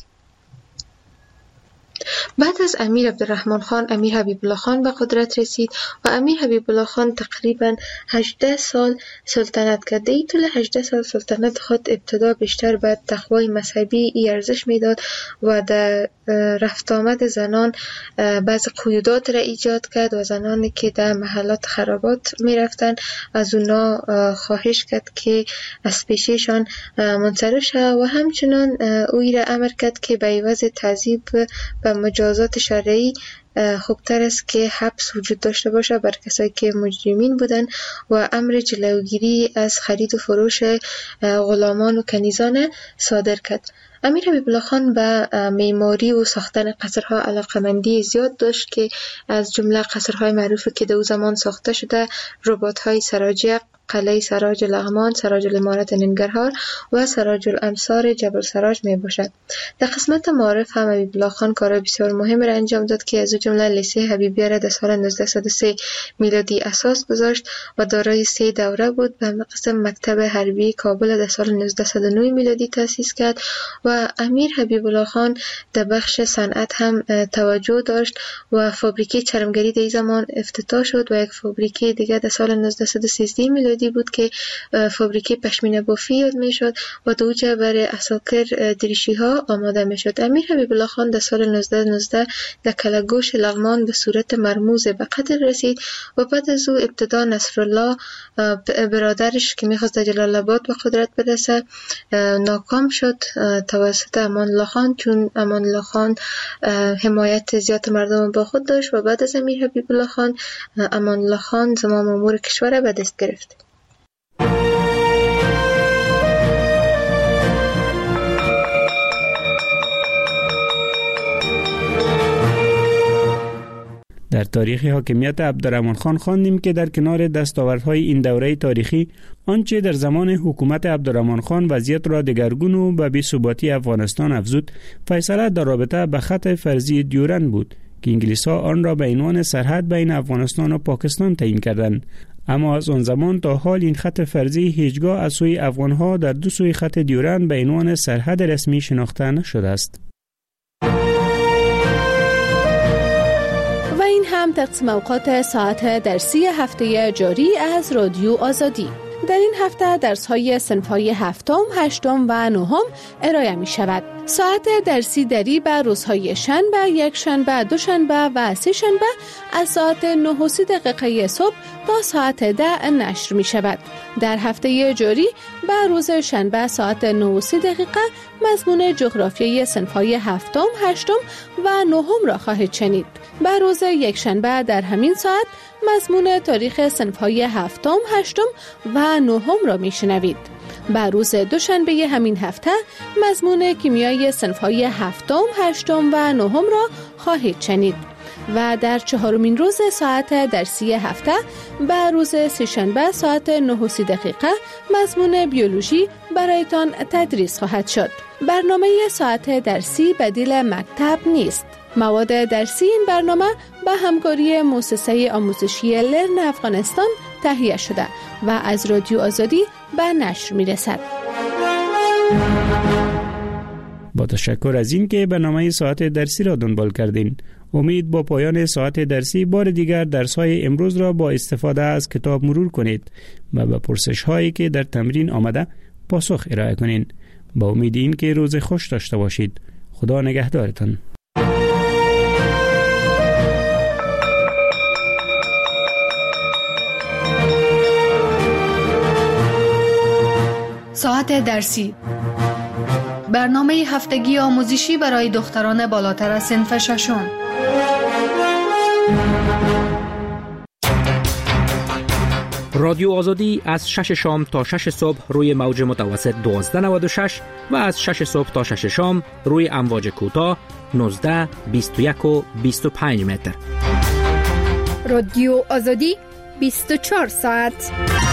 بعد از امیر عبدالرحمن خان، امیر حبیب الله خان به قدرت رسید و امیر حبیب الله خان تقریبا 18 سال سلطنت کرد. این طول 18 سال سلطنت خود ابتدا بیشتر به تقوای مذهبی ارزش میداد و در رفت آمد زنان بعض قیودات را ایجاد کرد و زنانی که در محلات خرابات می رفتن از اونا خواهش کرد که از پیششان منصرف شد و همچنان اوی را امر کرد که به عوض تعذیب و مجازات شرعی خوبتر است که حبس وجود داشته باشه بر کسایی که مجرمین بودن و امر جلوگیری از خرید و فروش غلامان و کنیزان صادر کرد. امیر حبیب الله خان به معماری و ساختن قصرها علاقمندی زیاد داشت که از جمله قصرهای معروفی که در زمان ساخته شده رباط‌های سراجق، قلعه سراج لغمان، سراج الامارت ننگرهار و سراج الامصار جبل سراج می باشد. در قسمت معارف هم حبیب الله خان کار بسیار مهم را انجام داد که از جمله لیسه حبیبیه را در سال 1903 میلادی اساس گذاشت و دارای 3 دوره بود. به قسم مکتب حربی کابل در سال 1909 میلادی تأسیس کرد و امیر حبیب الله خان در بخش صنعت هم توجه داشت و فابریکه چرمگری در زمان افتتاح شد و یک فابریکه دیگر در سال 1913 میلادی بود که فابریکه پشمینه بافی یاد می شد و دوجه برای عساکر دریشی ها آماده می شد. امیر حبیب الله خان در سال 1919 در کلگوش لغمان به صورت مرموز به قتل رسید و بعد از او ابتدا نصرالله برادرش که می خواست در جلال آباد به قدرت برسه ناکام شد توسط امان الله خان، چون امان الله خان حمایت زیاد مردم با خود داشت و بعد از امیر حبیب الله خان امان الله خان زمام امور کشور به دست گرفت. در تاریخ حاکمیت عبدالرحمن خان خواندیم که در کنار دستاوردهای این دوره تاریخی آنچه در زمان حکومت عبدالرحمن خان وضعیت را دگرگون و به بی‌ثباتی افغانستان افزود، فیصله در رابطه به خط فرضی دیورند بود که انگلیس‌ها آن را به عنوان سرحد بین افغانستان و پاکستان تعیین کردند. اما از آن زمان تا حال این خط فرضی هیچگاه از سوی افغان‌ها در دو سوی خط دیورند به عنوان سرحد رسمی شناخته نشده است. و این هم تقسیم اوقات ساعت درسی هفته جاری از رادیو آزادی. در این هفته درس‌های صنف‌های هفتم، هشتم و نهم ارائه می‌شود. ساعت درسی دری به روزهای شنبه، یکشنبه، دوشنبه و سه‌شنبه از ساعت 9:30 صبح تا ساعت 10 نشر می‌شود. در هفته جاری به روز شنبه ساعت 9:30 مضمون جغرافیای صنف‌های هفتم، هشتم و نهم را خواهید شنید. به روز یکشنبه در همین ساعت مضمون تاریخ صنف‌های هفتم، هشتم و نهم را میشنوید. به روز دوشنبه همین هفته مضمون کیمیای صنف‌های هفتم، هشتم و نهم را خواهید شنید. و در چهارمین روز ساعت درسی هفته به روز سه‌شنبه ساعت 9:30 مضمون بیولوژی برایتان تدریس خواهد شد. برنامه ساعت درسی بدیل مکتب نیست. مواد درسی این برنامه به همکاری مؤسسه آموزشی لرن افغانستان تهیه شده و از رادیو آزادی به نشر می‌رسد. با تشکر از این که برنامه ساعت درسی را دنبال کردین. امید با پایان ساعت درسی بار دیگر درس‌های امروز را با استفاده از کتاب مرور کنید و به پرسش‌هایی که در تمرین آمده پاسخ ارائه کنید. با امید این که روز خوش داشته باشید. خدا نگهدارتان. ساعت درسی، برنامه هفتگی آموزشی برای دختران بالاتر از صنف ششم. رادیو آزادی از 6 شام تا 6 صبح روی موج متوسط 1296 و از 6 صبح تا 6 شام روی امواج کوتاه 19، 21 و 25 متر. رادیو آزادی 24 ساعت.